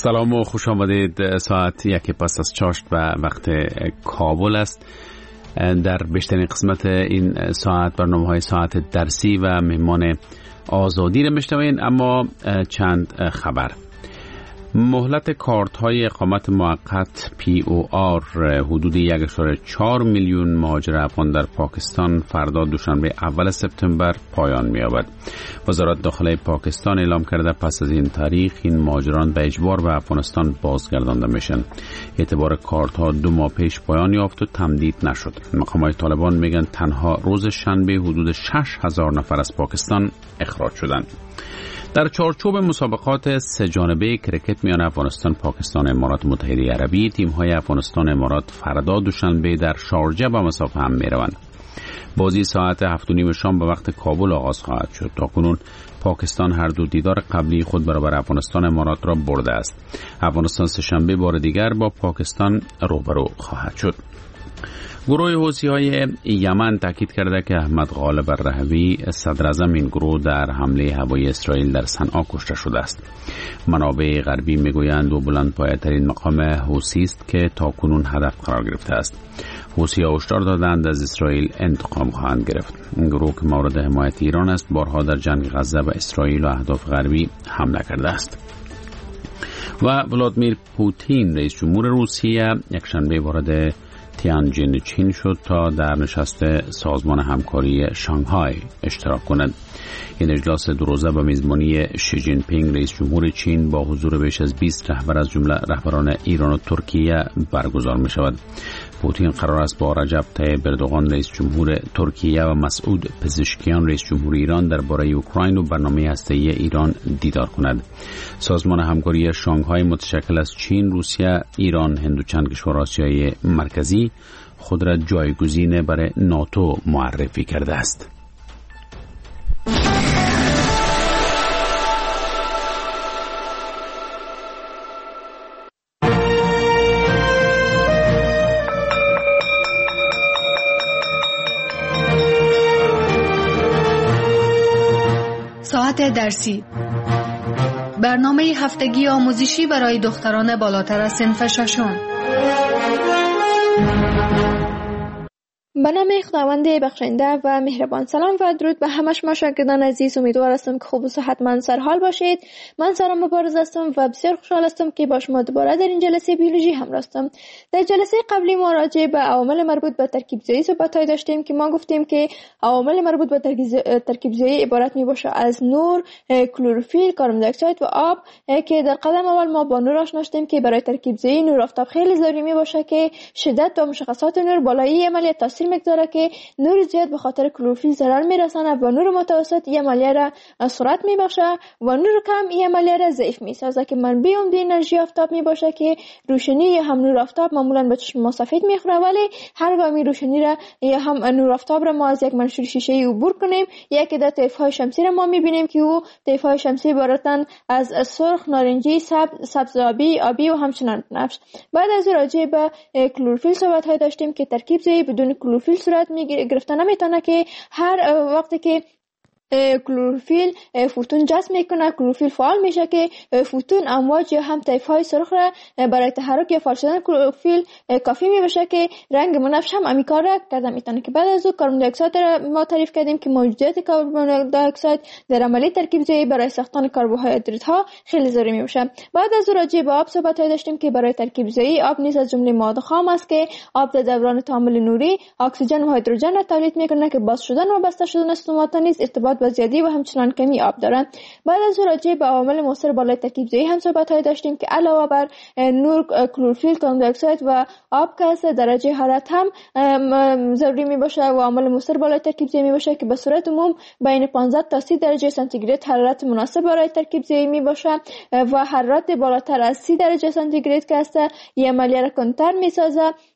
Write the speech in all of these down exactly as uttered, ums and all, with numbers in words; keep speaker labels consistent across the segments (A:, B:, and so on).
A: سلام و خوش آمدید. ساعت یک پس از چاشت و وقت کابل است. در بیشترین قسمت این ساعت برنامه‌های ساعت درسی و مهمان آزادی را میشنوین، اما چند خبر. مهلت کارت های اقامت موقت پی او آر حدود یک ممیز چهار میلیون مهاجر افغان در پاکستان فردا دوشنبه اول سپتامبر پایان می‌یابد. وزارت داخله پاکستان اعلام کرده پس از این تاریخ این مهاجران به اجبار به افغانستان بازگردانده میشن. اعتبار کارت ها دو ماه پیش پایان یافت و تمدید نشد. مقامات طالبان میگن تنها روز شنبه حدود شش هزار نفر از پاکستان اخراج شدند. در چارچوب مسابقات سه جانبه کرکت میان افغانستان، پاکستان و امارات متحده عربی، تیم‌های افغانستان و امارات فردا دوشنبه در شارجه به مسافه هم می‌روند. بازی ساعت هفت و نیم شام به وقت کابل آغاز خواهد شد. تاکنون پاکستان هر دو دیدار قبلی خود برابر افغانستان و امارات را برده است. افغانستان سه شنبه بار دیگر با پاکستان روبرو خواهد شد. گروه حوثی‌های یمن تاکید کرده که احمد غالب الرهوی صدر اعظم این گروه در حمله هوایی اسرائیل در صنعا کشته شده است. منابع غربی میگویند او بلندپایه‌ترین مقام حوثی است که تاکنون هدف قرار گرفته است. حوثی‌ها هشدار دادند از اسرائیل انتقام خواهند گرفت. این گروه که مورد حمایت ایران است بارها در جنگ غزه به اسرائیل و اهداف غربی حمله کرده است. و ولادیمیر پوتین رئیس جمهور روسیه یکشنبه وارد تیانجین چین شد تا در نشست سازمان همکاری شانگهای اشتراک کند. این اجلاس دو روزه به میزبانی شی جین پینگ رئیس جمهور چین با حضور بیش از بیست رهبر از جمله رهبران ایران و ترکیه برگزار می شود. پوتین قرار است با رجب طیب اردوغان رئیس جمهور ترکیه و مسعود پزشکیان رئیس جمهور ایران درباره اوکراین و برنامه هسته‌ای ایران دیدار کند. سازمان همکاری شانگهای متشکل از چین، روسیه، ایران، هند و چند کشور آسیای مرکزی خود را جایگزین برای ناتو معرفی کرده است.
B: ساعت درسی، برنامه هفتگی آموزشی برای دختران بالاتر از صنف ششم.
C: به نام خداوند بخشنده و مهربان. سلام و درود به همه شما شاگردان عزیز. امیدوار هستم که خوب و صحتمند سر حال باشید. من سارا مبارز هستم و بسیار خوشحال هستم که با شما دوباره در این جلسه بیولوژی هم هستم. در جلسه قبلی ما راجع به عوامل مربوط به ترکیب زایی صحبت داشتیم که ما گفتیم که عوامل مربوط به ترکیب زایی عبارت می باشه از نور، کلروفیل، کربن دی اکساید و آب که در قدم اول ما با نور آشنا شدیم که برای ترکیب زایی نور آفتاب خیلی ضروری می باشه که شدت و مشخصات نور بالایی عملیات تاثیر مقداره که نور زیاد به خاطر کلروفیل ضرر میرسانه و نور متوسط این عملیه را سرعت میبخشه و نور کم این عملیه را ضعیف میسازه که منبع عمده انرژی آفتاب میباشه که روشنی یا هم نور آفتاب معمولا به چشم ما سفید میخوره، ولی هرگاه می روشنی را یا هم نور آفتاب را ما از یک منشور شیشه‌ای عبور کنیم یا که در طیف‌های شمسی را ما میبینیم که او طیف‌های شمسی عبارتن از سرخ، نارنجی، سبز، سبز آبی، آبی و همچنان بنفش. بعد از راجع به کلروفیل صحبت های داشتیم که ترکیب زایی بدون کلروفیل صورت می گرفته نمیتونه که هر وقتی که کلروفیل فوتون جذب میکنه، کلروفیل فعال میشه که فوتون امواج یا هم طیف‌های سرخ را برای تحرک یا فعال شدن کلروفیل کافی میبشه که رنگ بنفش هم همین کار را کرده میتونه. که بعد از او کربن دی اکساید را ما تعریف کردیم که موجودیت کربن دی اکساید در عملیه ترکیب زایی برای ساختن کربوهیدرات ها خیلی ضروری میشه. بعد از او راجع به آب صحبت داشتیم که برای ترکیب زایی آب نیز از جمله مواد خام است که آب در دوران تعامل نوری اکسیژن و هیدروژن را تولید میکنه که باز شدن و بسته شدن استومات نیز ارتباط با زیادی و همچنان کمی آب دارند. بعد از راجع به عوامل مؤثر بالای ترکیب زایی هم صحبت های داشتیم که علاوه بر نور، کلروفیل، کربن دی اکساید و آب که درجه حرارت هم ضروری می باشه و عامل مؤثر بالای ترکیب زایی می باشه که به صورت عموم بین پانزده تا سی درجه سانتیگراد حرارت مناسب برای ترکیب زایی می باشه و حرارت بالاتر از سی درجه سانتیگراد که است این عملیه را کنتر می سازه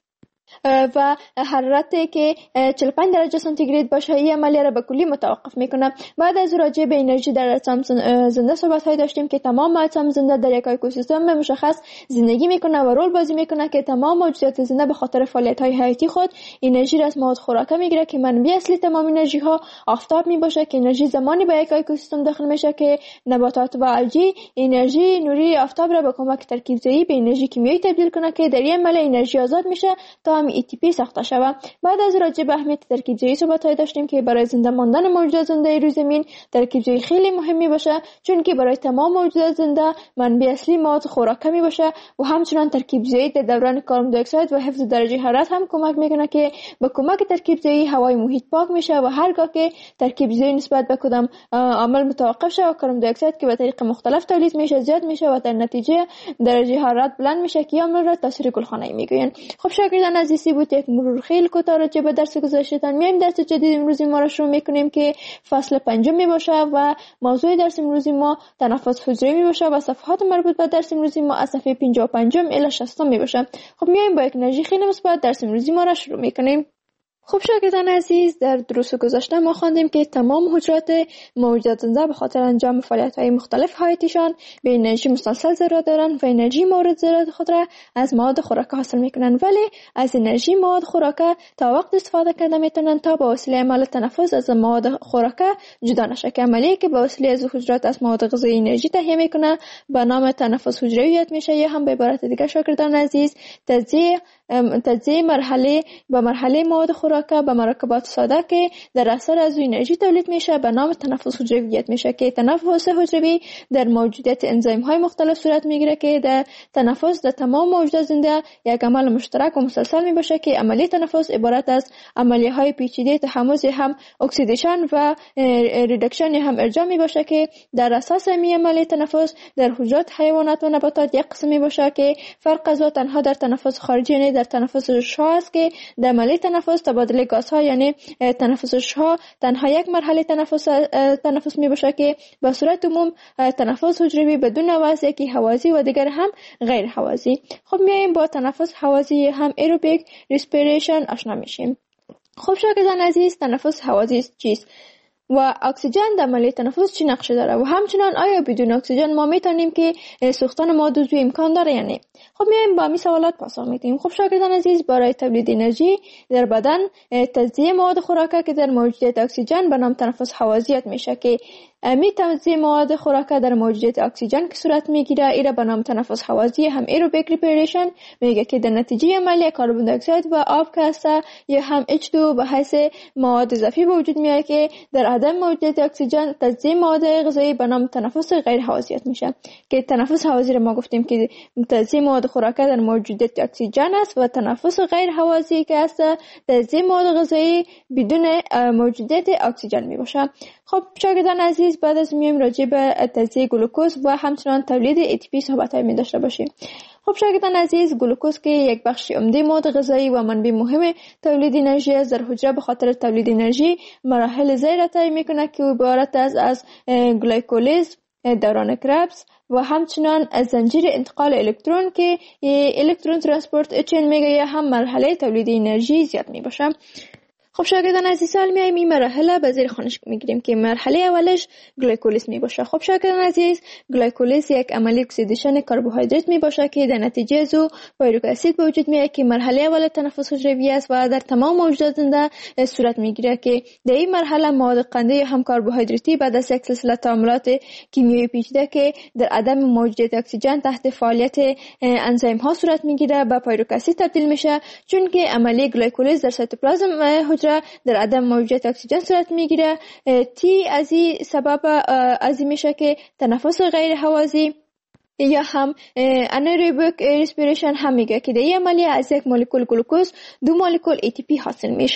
C: و حرارتی که چهل و پنج درجه سانتیگراد باشه این عملیه را به کلی متوقف میکنه. بعد از راجع به انرژی در اجسام زنده صحبت های داشتیم که تمام اجسام زنده در یک اکوسیستم مشخص زندگی میکنه و رول بازی میکنه که تمام موجودات زنده به خاطر فعالیت های حیاتی خود انرژی را از مواد خوراکه میگیره که منبع اصلی تمام انرژی ها آفتاب میباشه که انرژی زمانی به یک اکوسیستم داخل میشه که نباتات و الگی انرژی نوری آفتاب را به کمک ترکیب زایی به انرژی کیمیایی تبدیل کنه که در این عمل انرژی آزاد میشه تا هم ای تی پی ساخته شود. بعد از راجع به اهمیت ترکیب زایی صحبت های داشتیم که برای زنده ماندن موجودات زنده روی زمین ترکیب زایی خیلی مهمی باشه، چون که برای تمام موجودات زنده منبع اصلی مواد خوراکه می باشه و همچنان ترکیب زایی در دوران کربن دی اکساید و حفظ درجه حرارت هم کمک میکنه که با کمک ترکیب زایی هوای محیط پاک میشه و هرگاه که ترکیب زایی نسبت به کدام عامل متوقف شه و کربن دی اکساید که به طریق مختلف تولید میشه زیاد میشه و در نتیجه درجه حرارت بلند میشه که عامل را تاثیر گلخانه‌ای میگوین. خب شاگردان عزیزی بود یک مرور خیلی کوتاه راجع به درس گذشته‌تان. میایم درس جدید امروزی ما را شروع میکنیم که فصل پنجم می باشه و موضوع درس امروزی ما تنفس حجروی می باشه و صفحات مربوط به درس امروزی ما از صفحه پنجاه و پنج الی شصت می باشه. خب میایم با یک انرژی خیلی مثبت درس امروزی ما را شروع میکنیم. خب شاگردان عزیز، در دروس گذشته ما خواندیم که تمام حجرات موجودات زنده به خاطر انجام فعالیت‌های مختلف حیاتیشان به انرژی مسلسل ضرورت دارند و انرژی مورد ضرورت خود را از مواد خوراکه حاصل میکنند، ولی از انرژی مواد خوراکه تا وقت استفاده کرده میتونن تا به وسیله عمل تنفس از مواد خوراکه جدا نشه که عملیه که به وسیله از حجرات از مواد غذایی انرژی تهیه میکنه به نام تنفس حجروی یاد میشه. یا هم به عبارت دیگه شاگردان عزیز تجزیه تجزیه مرحله به مرحله مواد خوراکه به مرکبات ساده که در اثر از انرژی تولید میشه به نام تنفس حجرویت میشه که تنفس حجروی در موجودیت انزیم های مختلف صورت میگیره که در تنفس در تمام موجودات زنده یک عمل مشترک و مسلسل میباشه که عملیه تنفس عبارت از عملیه های پیچیده تحمض هم اکسیدیشن و ریدکشن هم ارجاع میباشه که در اساس می عملیه تنفس در حجرات حیوانات و نباتات یک قسم میباشه که فرق از تنها در تنفس خارجی یعنی در تنفس شها است که در عملیه تنفس تبادل گازها یعنی تنفس شها تنها یک مرحله تنفس تنفس میباشه که به صورت عموم تنفس حجروی بدون وضع یکی هوازی و دیگر هم غیر هوازی. خب میایم با تنفس هوازی هم ایروبیک ریسپیریشن آشنا میشیم. خب شاگردان عزیز، تنفس هوازی چیست و اکسیژن در عملیه تنفس چی نقشه داره و همچنان آیا بدون اکسیژن ما میتونیم که سوختن مواد عضوی امکان داره یا نه؟ خب میایم با این سوالات پاسخ میدیم. خب شاگردان عزیز، برای تولید انرژی در بدن تجزیه مواد خوراکه که در موجودیت اکسیژن به نام تنفس هوازیت میشه که امی تجزیه مواد خوراکه در موجودیت اکسیژن که صورت میگیره ایره به نام تنفس هوازی هم ایروبیک ریسپیریشن میگه که در نتیجه عملیه کربن دی اکساید و آب که هست یا هم اچ دو به حیث مواد اضافی به وجود میاد که در عدم موجودیت اکسیژن تجزیه مواد غذایی به نام تنفس غیر هوازیت میشه که تنفس هوازی رو ما گفتیم که تجزیه مواد خوراکه در موجودیت اکسیژن است و تنفس غیر هوازی که هست تجزیه مواد غذایی بدون موجودیت اکسیژن میباشه. خب شاگردان عزیز، بعد از میایم راجع به تجزیه گلوکوز و همچنان تولید ای تی پی صحبت می داشته باشیم. خب شاگردان عزیز، گلوکوز که یک بخش عمده مواد غذایی و منبع مهم تولید انرژی است در حجره به خاطر تولید انرژی مراحل زیر را طی میکنه که عبارت است از گلایکولیز، دوران کربس و همچنان از زنجیر انتقال الکترون که الکترون ترانسپورت چین میگه یا هم مرحله تولید انرژی زیاد می باشه. خب شاگردان عزیز، سال میایم این مرحله به زیر خانش میگیریم که مرحله اولش گلایکولیز می باشه. خب شاگردان عزیز، گلایکولیز یک عملیه اکسیدیشن کربوهیدرات می باشه که در نتیجه از او پیرویک اسید به وجود میاد که مرحله اول تنفس حجروی است و در تمام موجودات زنده صورت میگیره که در این مرحله مواد قنده یا هم کربوهیدراتی بعد از یک سلسله تعاملات کیمیایی پیچیده که در عدم موجودیت اکسیژن تحت فعالیت انزیم ها صورت میگیره به پیرویک اسید تبدیل میشه، چون که عملیه گلایکولیز در سایتوپلازم در عدم موجودیت اکسیژن صورت میگیره. تی از این سبب از این میشه که تنفس غیر هوازی یا هم انایروبیک ریسپیریشن هم میگه که در این عملیه از یک مولکول گلوکوز دو مولکول ای تی پی حاصل میشه.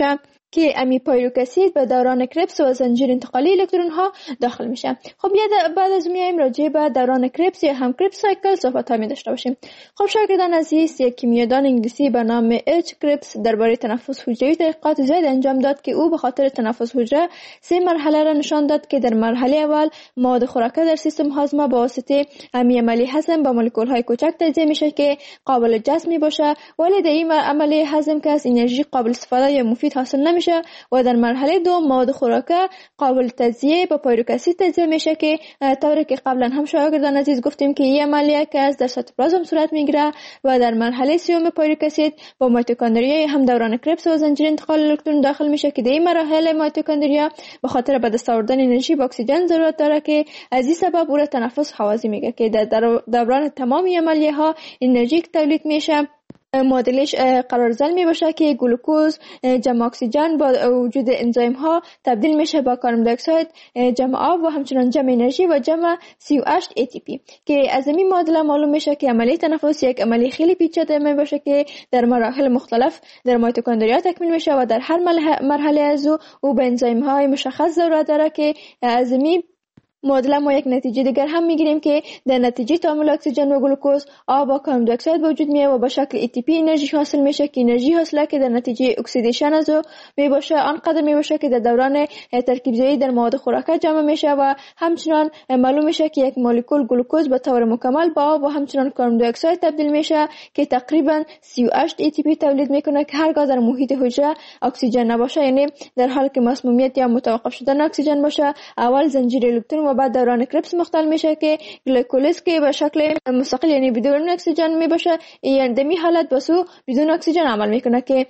C: که امی پایرویک اسید به دوران کربس و زنجیر انتقالی الکترون ها داخل میشه. خب یاد بعد از میایم راجع به دوران کربس یا هم کربس سایکل صحبت می داشته باشیم. خب شاگردان عزیز، یک کیمیادان انگلیسی به نام اچ کربس درباره تنفس حجروی تحقیقات زیاد انجام داد که او به خاطر تنفس حجره سه مرحله را نشان داد که در مرحله اول مواد خوراکه در سیستم هاضمه با واسطه امی عملی هضم با مولکول های کوچک تجزیه میشه که قابل جذب می باشه، ولی در این عملی هضم که از انرژی قابل استفاده یا مفید حاصل نمیشه و در مرحله دو مواد خوراکه قابل تجزیه با پایرویک اسید تجزیه میشه که طوری که قبلا هم شاگردان عزیز گفتیم که این عملیه که از در سایتوپلازم صورت میگیره و در مرحله سوم پایرویک اسید با میتوکندریا هم دوران کربس و زنجیر انتقال الکترون داخل میشه که در این مرحله میتوکندریا به خاطر به دست آوردن انرژی با اکسیژن ضرورت داره که از این سبب او را تنفس هوازی میگه که در دوران تمام عملیه ها انرژی که تولید میشه معادلش قرارزل می باشه که گلوکوز جمع اکسیژن با وجود انزایم ها تبدیل میشه با کربن دی اکساید جمع آب و همچنان جمع انرژی و جمع سی و هشت ای تی پی که از این معادله معلوم میشه که عملیه تنفس یک عملیه خیلی پیچیده می باشه که در مراحل مختلف در میتوکندریا تکمیل میشه و در هر مرحله از او او به انزایم های مشخص ضرورت داره که از این معادله ما یک نتیجه دیگر هم میگیریم که در نتیجه تعامل اکسیژن و گلوکوز آب و کربن دی اکساید به وجود میاد و به شکل ای تی پی انرژی حاصل میشه که انرژی حاصله که در نتیجه اکسیدیشن از او می باشه آنقدر می باشه که در دوران ترکیب زایی در مواد خوراکه جمع میشه و همچنان معلوم میشه که یک مولکول گلوکوز به طور مکمل با آب و همچنان کربن دی اکساید تبدیل میشه که تقریبا سی و هشت ای تی پی تولید میکنه که هرگاه در محیط حجره اکسیژن نباشه، یعنی در حالی که مسمومیت یا متوقف شدن اکسیژن باشه، اول زنجیر الکترون و بعد دوران کربس مختل میشه که گلیکولیز که به شکل مستقل یعنی بدون اکسیژن می باشه، یعنی در این حالت بسو بدون اکسیژن عمل میکنه که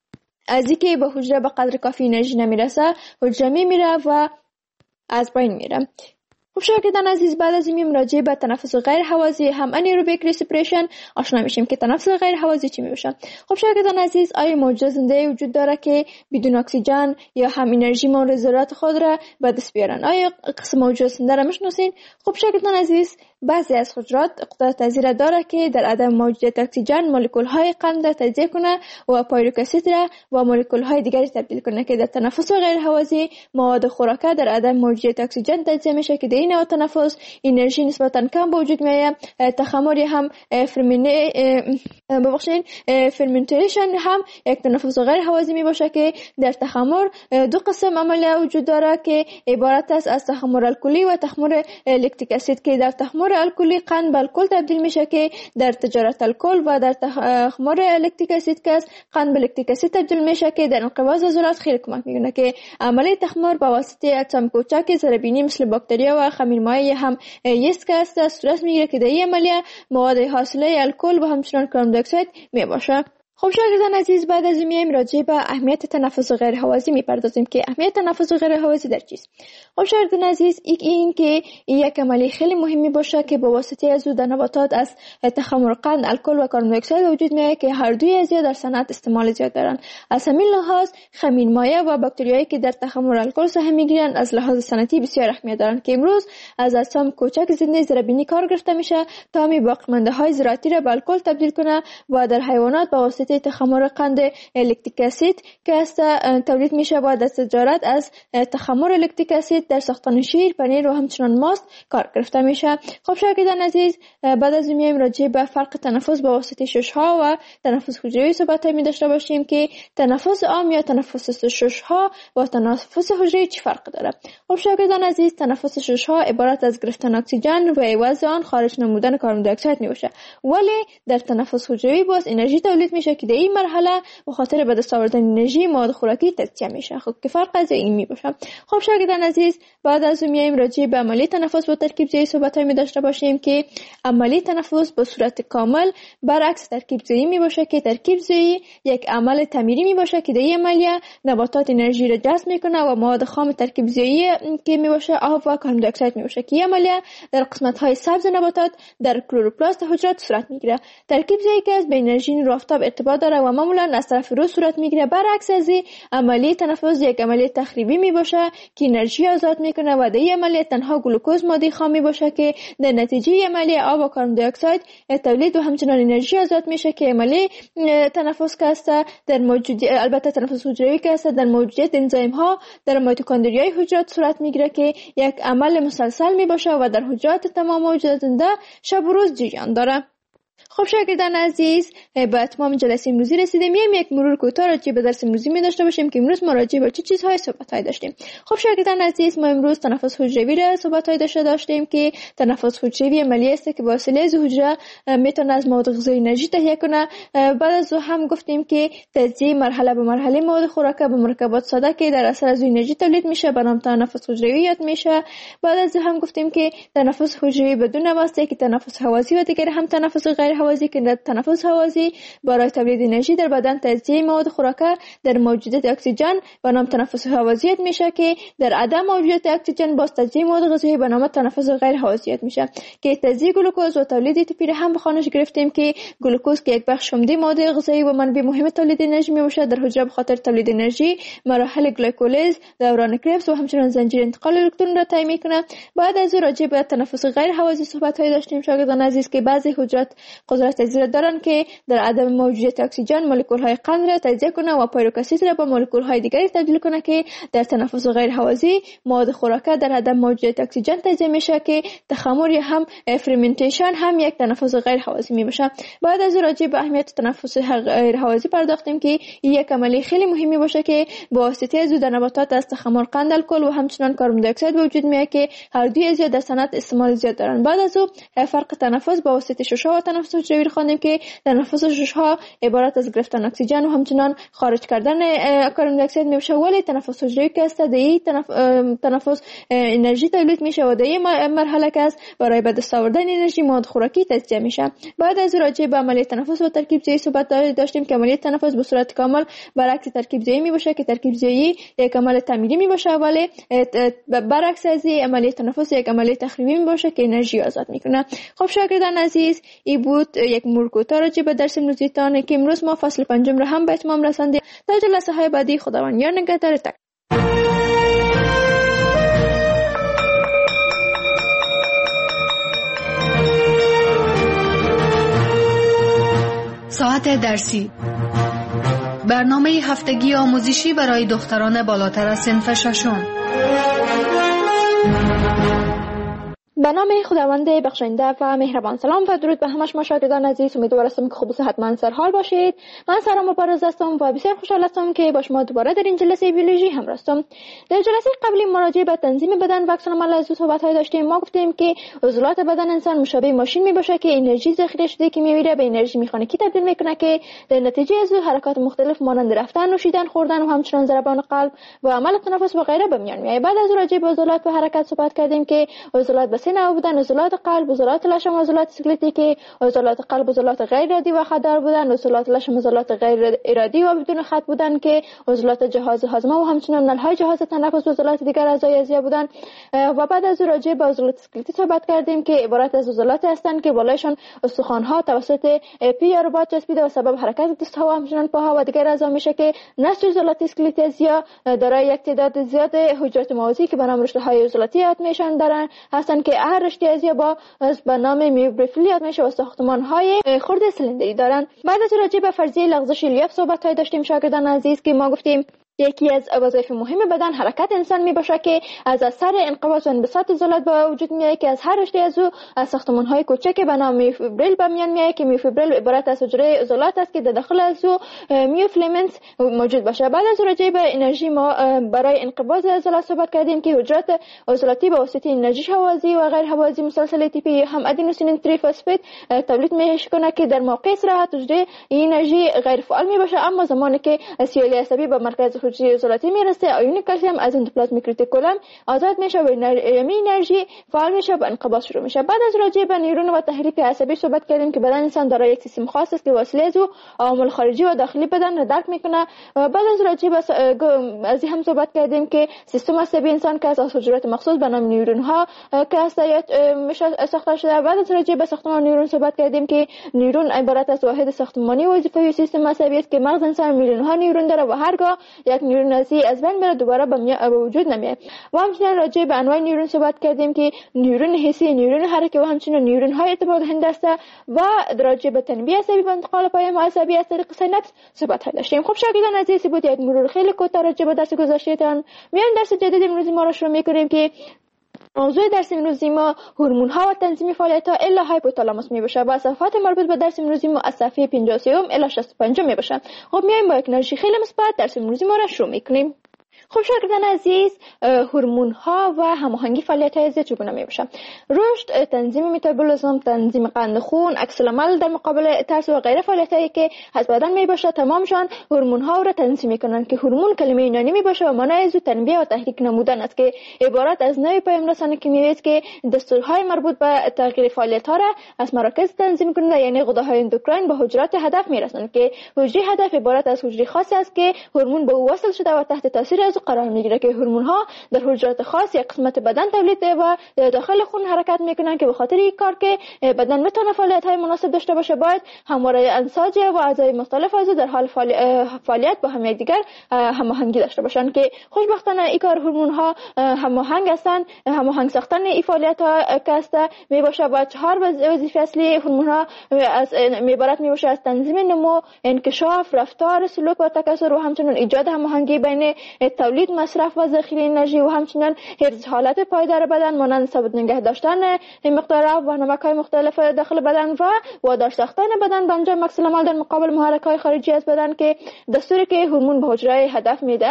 C: از اینکه به حجره به قدر کافی انرژی نمیرسه حجره میمیره و از بین میره. خب شاگردان عزیز، بعد از این راجع به تنفس غیر هوازی هم انیروبیک ریسپیریشن آشنا میشیم که تنفس غیر هوازی چی میشه. خب شاگردان عزیز، آیا موجود زنده وجود داره که بدون اکسیژن یا هم انرژی مورد ضرورت خود را به دست بیارن؟ آیا قسم موجود زنده را میشناسین؟ خب شاگردان عزیز، بعضی از حجرات قدرت تجزیه داره که در عدم موجودیت اکسیژن مولکول های قند را تجزیه کنه و پایرویک اسید را و مولکول های دیگری تبدیل کنه که در تنفس غیر هوازی مواد خوراکه در عدم موجودیت اکسیژن تجزیه میشه که در این نوع تنفس انرژی نسبتا کم به وجود میاد. تخمر هم فرمینه ببخشید فرمنتیشن هم یک تنفس غیر هوازی می باشه که در تخمر دو قسم عملیه وجود داره که عبارت است از تخمر الکلی و تخمر لکتیک اسید که در تخمر الکلی قند به الکل تبدیل میشه که در تجارت الکل و در تخمر لکتیک اسید که قند به لکتیک اسید تبدیل میشه که در انقباض عضلات خیلی کمک میکنه که عملیه تخمر با واسطه اجسام کوچک ضربینی مثل باکتریا و خمیرمایع هم یست که است صورت میگیره که در این عملیه مواد حاصله الکل و همچنان کربن دی اکساید می باشه. خب شاگردان عزیز، بعد از این میایم راجع به اهمیت تنفس غیر هوازی میپردازیم که اهمیت تنفس غیر هوازی در چیست. خب شاگردان عزیز، یک این که یک عملی خیلی مهمی باشه که با واسطه از در نباتات از تخمر قند الکل و کربن دی اکساید وجود میاد که هر دوی از در صنعت استعمال زیاد دارن. از همین لحاظ خمیرمایع و باکتریایی که در تخمر الکل سهم میگیرن از لحاظ صنعتی بسیار اهمیت دارن که امروز از اجسام کوچک زنده ضربینی کار گرفته میشه تا می باقیمانده های زراعتی را به الکل تبدیل کنه و در حیوانات با واسطه تخمر قند لکتیک اسید که است تولید میشه با دست تجارت از تخمر لکتیک اسید در ساختن شیر، پنیر و همچنان ماست کار گرفته میشه. خب شاگردان عزیز، بعد از این میایم راجع به فرق تنفس با واسطه ششها و تنفس حجروی صحبت می داشته باشیم که تنفس عام یا تنفس ششها و تنفس حجروی چه فرق داره. خب شاگردان عزیز، تنفس ششها عبارت از گرفتن اکسیژن و عوض آن خارج نمودن کربن دی اکساید می باشه، ولی در تنفس حجروی باز انرژی تولید میشه که در این مرحله به خاطر به دست آوردن انرژی مواد خوراکی تجزیه میشه. خب که فرق از این می باشه. خب شاگردان عزیز، بعد از اون میایم راجع به عملیه تنفس با ترکیب زایی صحبت می داشته باشیم که عملیه تنفس به صورت کامل برعکس ترکیب زایی می باشه که ترکیب زایی یک عمل تعمیری می باشه که در این عملیه نباتات انرژی را جذب میکنه و مواد خام ترکیب زایی که می باشه آب و کربن دی اکساید می باشه که این عملیه در قسمت های سبز نباتات در کلوروپلاست حجرات صورت میگیره. ترکیب زایی که از به انرژی نور آفتاب ارتباط ارتباط داره و معمولا از طرف روز صورت میگیره. برعکس از این عملیه تنفس یک عملیه تخریبی می باشه که انرژی آزاد میکنه و در این عملیه تنها گلوکوز ماده خام می باشه که در نتیجه عملیه آب و کربن دی اکساید تولید و همچنان انرژی آزاد میشه که عملیه تنفس که است در موجود البته تنفس حجروی که است در موجودیت انزیم ها در میتوکندریای حجرات صورت میگیره که یک عمل مسلسل می باشه و در حجرات تمام موجودات زنده شب و روز جریان داره. خب شاگردان عزیز، به اتمام جلسه امروزی رسیدیم. میایم یک مرور کوتاه راجع به درس امروزی می داشته باشیم که امروز ما راجع به چه چیزهای صحبت‌های داشتیم. خب شاگردان عزیز، ما امروز تنفس حجروی را صحبت‌های داشته داشتیم که تنفس حجروی عملیه است که با وسیله از حجره میتونه از مواد غذایی انرژی تهیه کنه. بعد از او هم گفتیم که تجزیه مرحله به مرحله مواد خوراکه به مرکبات ساده که در اثر از انرژی تولید میشه به نام تنفس حجروی یاد میشه. بعد از او هم گفتیم که تنفس حجروی بدون واسطه که تنفس هوازی و دیگر هم تنفس غیر هوازی که در تنفس هوازی برای تولید انرژی در بدن تجزیه مواد خوراکه در موجودیت اکسیژن به نام تنفس هوازیت میشه که در عدم موجودیت اکسیژن باز تجزیه مواد غذایی به نام تنفس غیر هوازیت میشه که تجزیه گلوکوز و تولید ایتیپی هم به خانش گرفتیم که گلوکوز که یک بخش عمده ماده غذایی و منبع مهم تولید انرژی میباشه در حجره به خاطر تولید انرژی مراحل گلیکولیز، دوران کربس و همچنین زنجیر انتقال الکترون را طی میکنه. بعد از راجع به تنفس غیر هوازی صحبت های داشتیم شاگردان عزیز که بعضی حجرات قدرت تجزیه دارن که در عدم موجودیت اکسیژن مولکول های قند را تجزیه کنه و پیروکسید را با مولکول های دیگری تبدیل کنه که در تنفس غیر هوازی مواد خوراکه در عدم موجودیت اکسیژن تجزیه میشه که تخمر یا هم فرمنتیشن هم یک تنفس غیر هوازی میباشه. بعد از راجع به اهمیت تنفس غیر هوازی پرداختیم که یک عملیه خیلی مهمی باشه که با واسطه از در نباتات از تخمر قند الکل و همچنین کربن دی اکساید وجود میاد که هر دوی از در صنعت استعمال زیاد دارن. بعد از او فرق تنفس با واسطه ششها و تنفس حجروی خواندیم که تنفس ششها عبارت از گرفتن اکسیژن و همچنین خارج کردن کربن دی اکساید میشه، ولی تنفس حجروی که است در تنف... تنفس انرژی تولید میشه و در این مرحله که است برای به دست آوردن انرژی مواد خوراکی تجزیه میشه. بعد از راجع به عملیه تنفس و ترکیب ضیایی صحبت داشتیم که عملیه تنفس به صورت کامل برعکس ترکیب ضیایی میباشه که ترکیب ضیایی یک عمل تعمیری میباشه ولی برعکس از عملیه تنفس یک عملیه تخریبی میباشه که انرژی آزاد میکنه. خب شاگردان عزیز، این بود یک مرکوتا راجع به درس امروزیتان که امروز ما فصل پنجم را هم به اتمام رساندیم. تا جلسه های بعدی خداوند یار نگهدار. تک
B: ساعت درسی، برنامه هفتگی آموزشی برای دختران بالاتر از صنف ششم.
C: به نام خداوند بخشنده و مهربان. سلام و درود به همه شما شاگردان عزیز. امیدوارم که خوب و صحتمند سرحال باشید. من سارا مبارز هستم و بسیار خوشحال هستم که با شما دوباره در این جلسه بیولوژی هم هستم. در جلسه قبلی مراجعه به تنظیم بدن و عکس العمل از صحبت‌های داشتیم. ما گفتیم که عضلات بدن انسان مشابه ماشین میباشه که انرژی ذخیره شده که میویره به انرژی مکانیکی تبدیل میکنه که در نتیجه از حرکات مختلف مانند رفتن، نوشیدن، خوردن و همچنین ضربان قلب و عمل تنفس و غیره به میان میاد. بعد از راجع به عضلات و حرکت صحبت کردیم که عضلات به سه نوع بودن: عضلات قلب، عضلات لشم و عضلات اسکلتی که عضلات قلب عضلات غیر ارادی و خطر بودن، عضلات لشم عضلات غیر ارادی و بدون خط بودن که عضلات جهاز هاضمه و همچنین نلهای جهاز تنفس و عضلات دیگر اعضای اعضایی بودن. و بعد از راجع به عضلات اسکلتی صحبت کردیم که عبارت از عضلات هستند که بالایشان استخوان‌ها توسط پی یا رباط چسبیده و سبب حرکت دست‌ها و همچنین پاها و دیگر اعضا میشه که نسج عضلات اسکلتی اعضایی دارای یک تعداد زیاد حجرات موازی که به نام رشته‌های عضلاتی یاد میشن دارن هستند که هر رشته عضوی با به نام میوبریفلی یاد میشه و ساختمان‌های خرد سلندری دارن. بعد از راجع به فرضیه لغزش الیاف صحبت‌های داشتیم شاگردان عزیز که ما گفتیم یکی از وظایف مهم بدن حرکت انسان می باشه که از اثر انقباض و انبساط عضلات به وجود میاد که از هر رشته از او از ساختمان‌های کوچک به نام میوفیبریل به میان میاد که میوفیبریل عبارت از حجره عضلات است که در داخل از او میوفیلامنت موجود باشه. بعد از راجع به انرژی ما برای انقباض عضلات صحبت کردیم که حجرات عضلاتی به واسطه انرژی هوازی و غیر هوازی مسلسل ایتیپی هم ادنوسین تریفسفید تولید میکنه که در موقع استراحت حجره انرژی غیر فعال می باشه، اما زمانی که سیالی عصبی به مرکز حجره عضلاتی میرسه. آیون کلسیم از اندوپلازمیک رتیکولم آزاد میشه و یمی انرژی فعال میشه و انقباض شروع میشه. بعد از راجع به نیورون و تحریک عصبی صحبت کردیم که بدن انسان دارای یک سیستم خاص است که وسیله از عوامل خارجی و داخلی بدن را درک میکنه. و بعد از راجع به از هم صحبت کردیم که سیستم عصبی انسان که از حجرات مخصوص به نام نیورون ها که است میشه ساخته شده. بعد از راجع به ساختمان نیورون صحبت کردیم که نیورون عبارت از واحد ساختمانی وظیفه‌ای سیستم عصبی است که مغز انسان میلیون ها نیورون داره و هرگاه یک نیورون از بین بره دوباره به وجود نمیاد. و همچنین راجع به انواع نیورون صحبت کردیم که نیورون حسی، نیورون حرکی و همچنین نیورون های ارتباط دهنده است. و راجع به تنبیه عصبی و انتقال پیام عصبی از طریق سیناپس صحبت داشتیم. خب شاگردان عزیز، بود یک مرور خیلی کوتاه راجع به درس گذشته‌تان. میایم درس جدید امروزی ما را شروع می‌کنیم که موضوع درس امروزی ما هورمون ها و تنظیم فعالیت ها الا هایپوتالاموس می باشه و صفحات مربوط به درس امروزی ما از صفحه پنجاه و سه الی شصت و پنج می باشه. خب میایم با یک انرژی خیلی مثبت درس امروزی ما را شروع می‌کنیم. خب شاگردان عزیز، هورمون ها و هماهنگی فعالیت های ضد چگونه می باشه؟ رشد، تنظیم متابولیسم، تنظیم قند خون، عکس العمل در مقابل ترس و غیره فعالیت هایی که از بدن می باشه تمامشان هورمون ها را تنظیم میکنن که هورمون کلمه یونانی می باشه و معنای از تنبیه و تحریک نمودن است که عبارت از نوع پیام رسان کیمیایی است که دستورهای مربوط به تغییر فعالیت ها را از مراکز تنظیم کننده یعنی غده‌های اندوکراین به حجرات هدف می رسانند که حجره هدف عبارت از حجره خاصی است که هورمون به او وصل شده و تحت تاثیر از قرار میگیره که هورمون ها در حجرات خاص یک قسمت بدن تولید و داخل خون حرکت میکنن که به خاطر این کار که بدن بتونه فعالیت های مناسب داشته باشه باید همواره انساج و اعضای مختلف از در حال فعالیت با هم دیگر هماهنگی داشته باشن که خوشبختانه این کار هورمون ها هماهنگ هستن. هماهنگ ساختن این فعالیت ها که می باشه با چهار وظیفه اصلی هورمون ها از عبارت می باشه از تنظیم نمو، انکشاف، رفتار، سلوک و تکثر و همچنین ایجاد هماهنگی بین تولید، مصرف و ذخیره انرژی و همچنین حفظ حالت پایدار بدن مانند ثابت نگه داشتن مقدار آب و نمک‌های مختلف داخل بدن و وادار ساختن بدن به انجام عکس العمل در مقابل محرک‌های خارجی از بدن که دستوری که هورمون به حجره هدف میده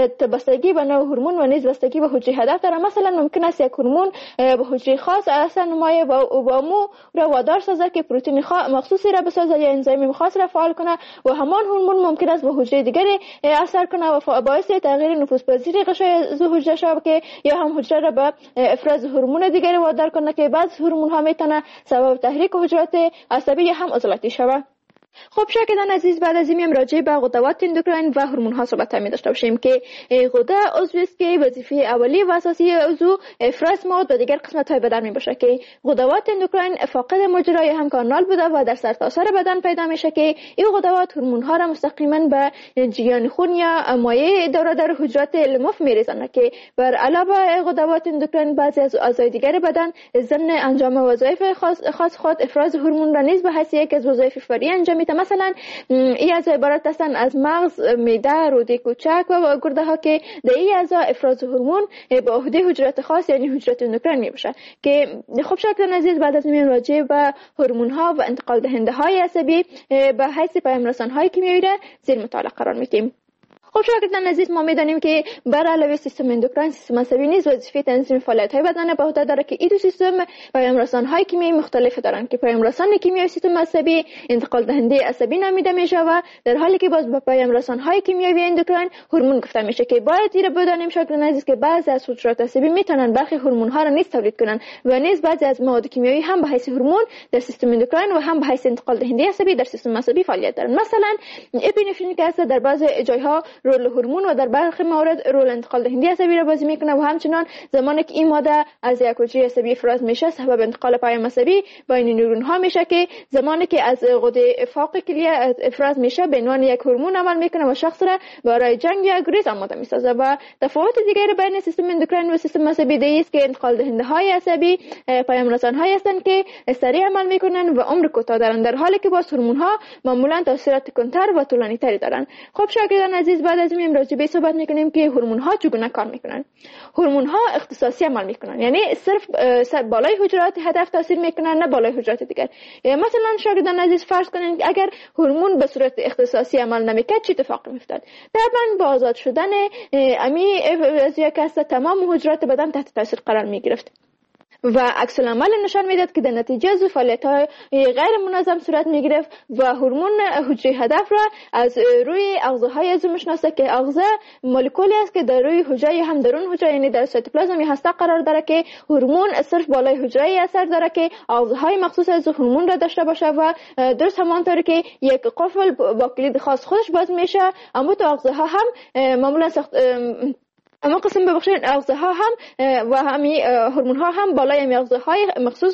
C: بستگی به نوع هورمون و نیز بستگی به حجره هدف داره. مثلا ممکن است یک هورمون به حجره خاص اثر نمایه و با مو را وادار سازه که پروتئین مخصوصی را بسازه یا انزیم خاص را فعال کنه و همان هورمون ممکن است به حجره دیگری اثر کنه و باعث تغییر نفوذ پذیری غشای حجره شود که یا هم حجره را به افراز هورمون دیگری وادار کنه که بعض هورمون ها میتونه سبب تحریک حجرات عصبی یا هم عضلاتی شود. خب شاگردان عزیز، بعد از این راجع به غدوات اندوکراین و هورمون ها صحبت می داشته باشیم که غده عضوی است که وظیفه اولی و اساسی عضو افراز مواد و دیگر قسمت های بدن می باشه که غدوات اندوکراین فاقد مجرای هم کانال بوده و در سرتاسر بدن پیدا میشه که این غدوات هورمون ها را مستقیما به جریان خون یا مایع داره در حجرات لمف میریزند که بر علاوه غدوات اندوکراین بعضی از اعضای دیگر بدن ضمن انجام وظایف خاص, خاص خود افراز هورمون را نیز به حیث یک از وظایف فوری انجام میده. مثلا این اعضا عبارت هستند از مغز، معده، روده کوچک و گرده ها که در این اعضا افراز هورمون به عهده حجرات خاص یعنی حجرات اندوکراین میباشه که خب شاگردان عزیز، بعد از این راجع به هورمون ها و انتقال دهنده های عصبی به حیث پیام رسان های کیمیایی را زیر مطالعه قرار میدیم. خب شاگردان عزیز، ما میدانیم که بر علاوه سیستم اندوکراین سیستم عصبی نیز وظیفه تنظیم فعالیت های بدن به عهده داره که این دو سیستم پیام رسان های کیمیایی مختلف دارند که پیام رسان کیمیایی سیستم عصبی انتقال دهنده عصبی نامیده میشه و در حالی که باز به پیام رسان های کیمیایی اندوکراین هورمون گفته میشه که باید این بدانیم شاگردان عزیز که بعضی از حجرات عصبی میتونن برخی هورمون ها را نیز تولید کنن و نیز بعضی از مواد کیمیایی هم به حیث هورمون در سیستم اندوکراین و هم به حیث انتقال دهنده عصبی در سیستم عصبی فعالیت دارن. مثلا اپینفرین که است در بعضی جایها رول هورمون و در برخی موارد رول انتقال دهنده عصبی را بازی میکنه و همچنان زمانی که این ماده از یک حجره عصبی افراز میشه سبب انتقال پیام عصبی بین نورون ها میشه که زمانی که از غده فوق کلیه افراز میشه به عنوان یک هورمون عمل میکنه و شخص را برای جنگ یا گریز آماده میسازه. و تفاوت دیگری بین سیستم اندوکراین و سیستم عصبی است که انتقال دهنده های عصبی پیام رسان های هستند که سریع عمل میکنن و عمر کوتاه دارن، در حالی که با هورمون ها معمولا تاثیرات کنتر و طولانی تری دارن. خب شاگردان عزیز، بعد از این راجع به صحبت میکنیم که هورمون ها چگونه کار میکنن. هورمون ها اختصاصی عمل میکنن، یعنی صرف بالای حجرات هدف تاثیر میکنن نه بالای حجرات دیگر. مثلا شاگردان عزیز فرض کنین اگر هورمون به صورت اختصاصی عمل نمیکرد چه اتفاقی میافتاد؟ طبعا با آزاد شدن امی از یک است تمام حجرات بدن تحت تاثیر قرار میگرفت و عکس العمل نشان میداد که در نتیجه از فعالیت‌های غیر منظم صورت میگرفت و هورمون حجره هدف را از روی اغذاهای از میشناسه که اغذا مولکولی است که در روی حجره هم درون حجره یعنی در سایتوپلازم هسته قرار داره که هورمون صرف بالای حجره اثر داره که اغذاهای مخصوص از هورمون را داشته باشه و درست همانطور که یک قفل با کلید خاص خودش باز میشه اما تو اغذاها هم معمولا سخت اما قسم ببخشید اغذاها هم و همین هورمون ها هم بالای می اغذاهای مخصوص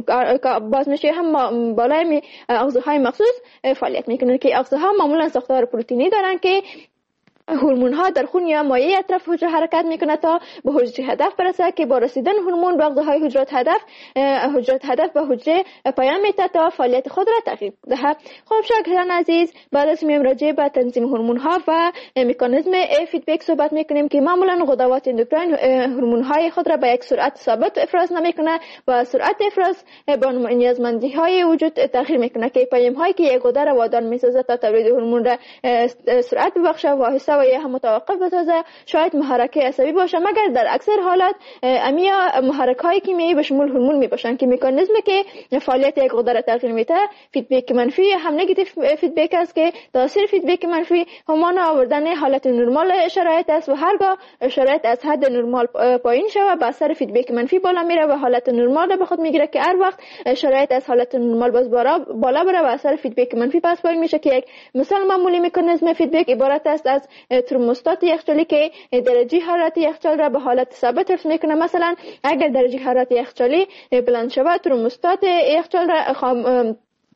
C: باز میشه هم بالای می اغذاهای مخصوص فعالیت میکنه که اغذاها معمولا ساختار پروتئینی دارن که هورمون ها در خون یا مایع اطراف حجره حرکت میکنه تا به حجره هدف برسه که با رسیدن هورمون به اغذاهای حجرات هدف حجرات هدف به حجره پیام میده تا فعالیت خود را تغییر دهد. خب شاگردان عزیز بعد از میم راجع به تنظیم هورمون ها و مکانیزم فیدبک صحبت میکنیم که معمولا غدوات اندوکراین هورمون های خود را به یک سرعت ثابت افراز نمیکنه و سرعت افراز با نیازمندی های وجود تغییر میکنه که پیام هایی که یک غده را وادار میسازه تا تولید هورمون را سرعت ببخشه و و یا هم متوقف بسازه شاید محرک عصبی باشه مگر در اکثر حالات امیا محرک های کیمیایی به شمول هورمون می باشن که مکانیزمی که فعالیت یک غده را تغییر میده فیدبک منفی هم نگاتیو فیدبک است که تاثیر فیدبک منفی همان آوردن حالت نرمال شرایط است و هرگاه شرایط از حد نرمال پایین شود با اثر فیدبک منفی بالا میره و حالت نرمال را به خود میگیره که هر وقت شرایط از حالت نرمال باز بالا بره و اثر فیدبک منفی پس پایین میشه که یک مثال معمولی مکانیزم فیدبک عبارت است از ترموستات یخچالی که درجه حرارت یخچال را به حالت ثابت حفظ میکنه. مثلا اگر درجه حرارت یخچالی بلند شود ترموستات یخچال را خام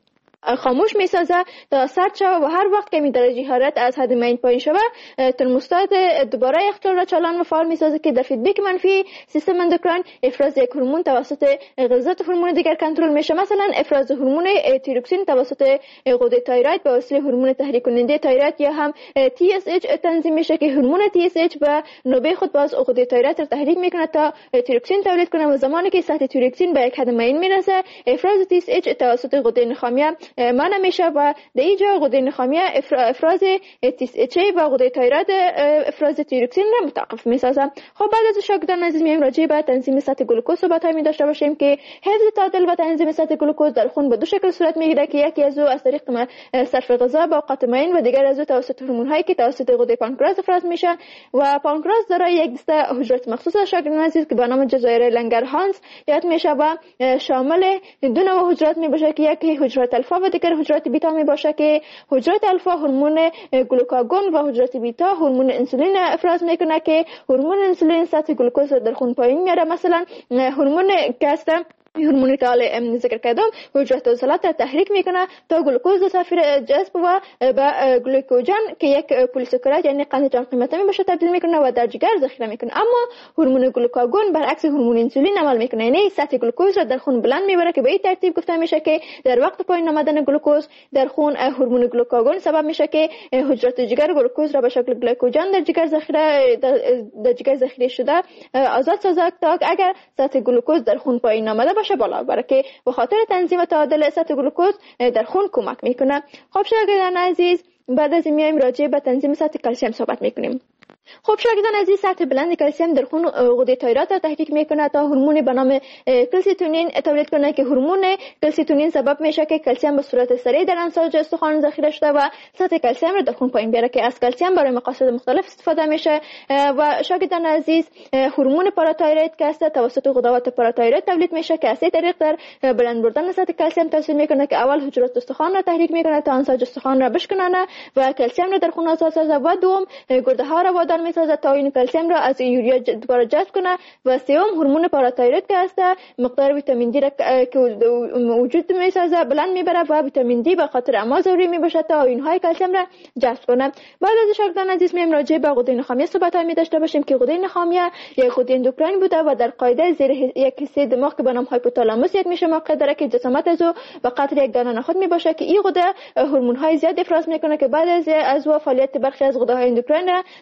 C: خاموش میسازه تا سرد شود و هر وقت که می درجه حرارت از حد معین پایین شود ترموستات دوباره یخچال را چالان و فعال میسازه که در فیدبک منفی سیستم اندوکراین افراز یک هورمون توسط غلظت هورمون دیگر کنترل میشه. مثلا افراز هورمون تیروکسین توسط غده تایروید به وسیله هورمون تحریک کننده تایروید یا هم تی اس اچ تنظیم میشه که هورمون تی اس اچ به نوبه خود باز غده تایروید را تحریک میکنه تا تیروکسین تولید کنه و زمانی که سطح تیروکسین به یک حد معین میرسه افراز تی اس اچ توسط غده نخامیه مانع میشه و در اینجا غده نخامیه افراز تی اس اچ و غده تایروید افراز تیروکسین را متوقف میسازه. خب بعد از شاگردان عزیز میایم راجع به تنظیم سطح گلوکوز صحبت های می داشته باشیم که حفظ تعادل و تنظیم سطح گلوکوز در خون به دو شکل صورت میگیره که یکی از او از طریق صرف غذا با اوقات معین و دیگر از او توسط هورمون هایی که توسط غده پانکراس افراز میشه و پانکراس دارای یک دسته حجرات مخصوص شاگردان عزیز که به نام جزایر لنگرهانز یاد میشه و شامل دو نوع حجرات می باشه که یکی حجرات الفا و دیگر حجرات بیتا می باشه که حجرات الفا هورمون گلوکاگون و حجرات بیتا هورمون انسولین افراز میکنه که هورمون انسولین سطح گلوکوز در خون پایین میاره. مثلا هورمون که هورمونی که حالا ذکر کردم حجرات عضلات را تحریک میکنه تا گلوکوز در سفیر جذب و به گلوکوژن که یک پلیساکارید یعنی قند جان قیمته میباشه تبدیل میکنه و در جگر ذخیره میکنه. اما هورمون گلوکاگون برعکس هورمون انسولین عمل میکنه یعنی سطح گلوکوز را در خون بلند میبره که به این ترتیب گفته میشه که در وقت پایین آمدن گلوکوز در خون هورمون گلوکاگون سبب میشه که حجرات جگر گلوکوز را به شکل گلوکوژن در جگر ذخیره در جگر ذخیره شده آزاد سازد تا اگر سطح گلوکوز در خون پایین آمده باشه بالا بره که به خاطر تنظیم تعادل سطح گلوکوز در خون کمک میکنه. خب شاگردان عزیز بعد از این میایم راجع به تنظیم سطح کلسیم صحبت میکنیم. خب شاگردان عزیز سطح بلند کلسیم در خون غده تایروید را تحریک میکنه تا هورمون به نام کلسیتونین تولید کنه که هورمون کلسیتونین سبب میشه که کلسیم به صورت سریع در انساج استخوان ذخیره شده و سطح کلسیم را در خون پایین بیاره که از کلسیم برای مقاصد مختلف استفاده میشه. و شاگردان عزیز هورمون پاراتایروید که است توسط غدوات پاراتایروید تولید میشه که از این طریق در بلند بردن سطح کلسیم تاثیر میکنه که اول حجرات استخوان را تحریک میکنه تا انساج استخوان را بشکنه و کلسیم را در خون آزاد سازه و دوم گرده ها را وادار میسازه تا این کلسیم را از یوریا دوباره جذب کنه و سوم هورمون پاراتایروید که است مقدار ویتامین دی را که وجود میسازه بلند میبره و ویتامین دی به خاطر اما ضروری میباشه تا اینهای کلسیم را جذب کنه. بعد از شاگردان عزیز میایم راجع به غده نخامیه صحبت می داشته باشیم که غده نخامیه یک غده اندوکراین بوده و در قاعده زیر یک حصه دماغ که به نام هایپوتالاموس یک میشه موقع داره که جسامت از او به قدر یک دانه نخود میباشه که این غده هورمون های زیاد افراز میکنه که بعد از از فعالیت برخی از غده های اندوکراین را در قسمت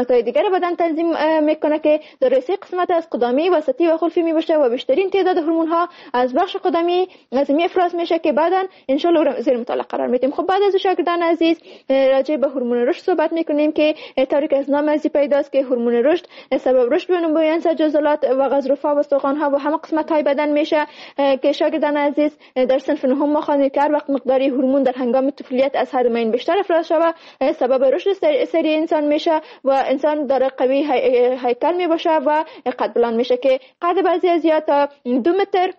C: قسمت‌های دیگر بدن تنظیم میکنه که در سه قسمت از قدمی، وسطی و خلفی میباشه و بیشترین تعداد هورمون‌ها از بخش قدمی از می افراز میشه که بعداً ان شاء الله زیر مطالعه قرار میدیم. خب بعد از شاگردان عزیز راجع به هورمون رشد صحبت میکنیم که طوری که از نام ازی پیداست که هورمون رشد سبب رشد و نمایان سجازلات و غضروف‌ها و استخوان‌ها و همه قسمت‌های بدن میشه که شاگردان عزیز در صنف نهم ما خوانید که هر وقت مقداری هورمون در هنگام طفولیت از حد معین بیشتر افراز شود سبب رشد سریع انسان میشه و انسان داره قوی هیکل میباشه و قد بلند میشه که قد بعضی از یا تا دو متر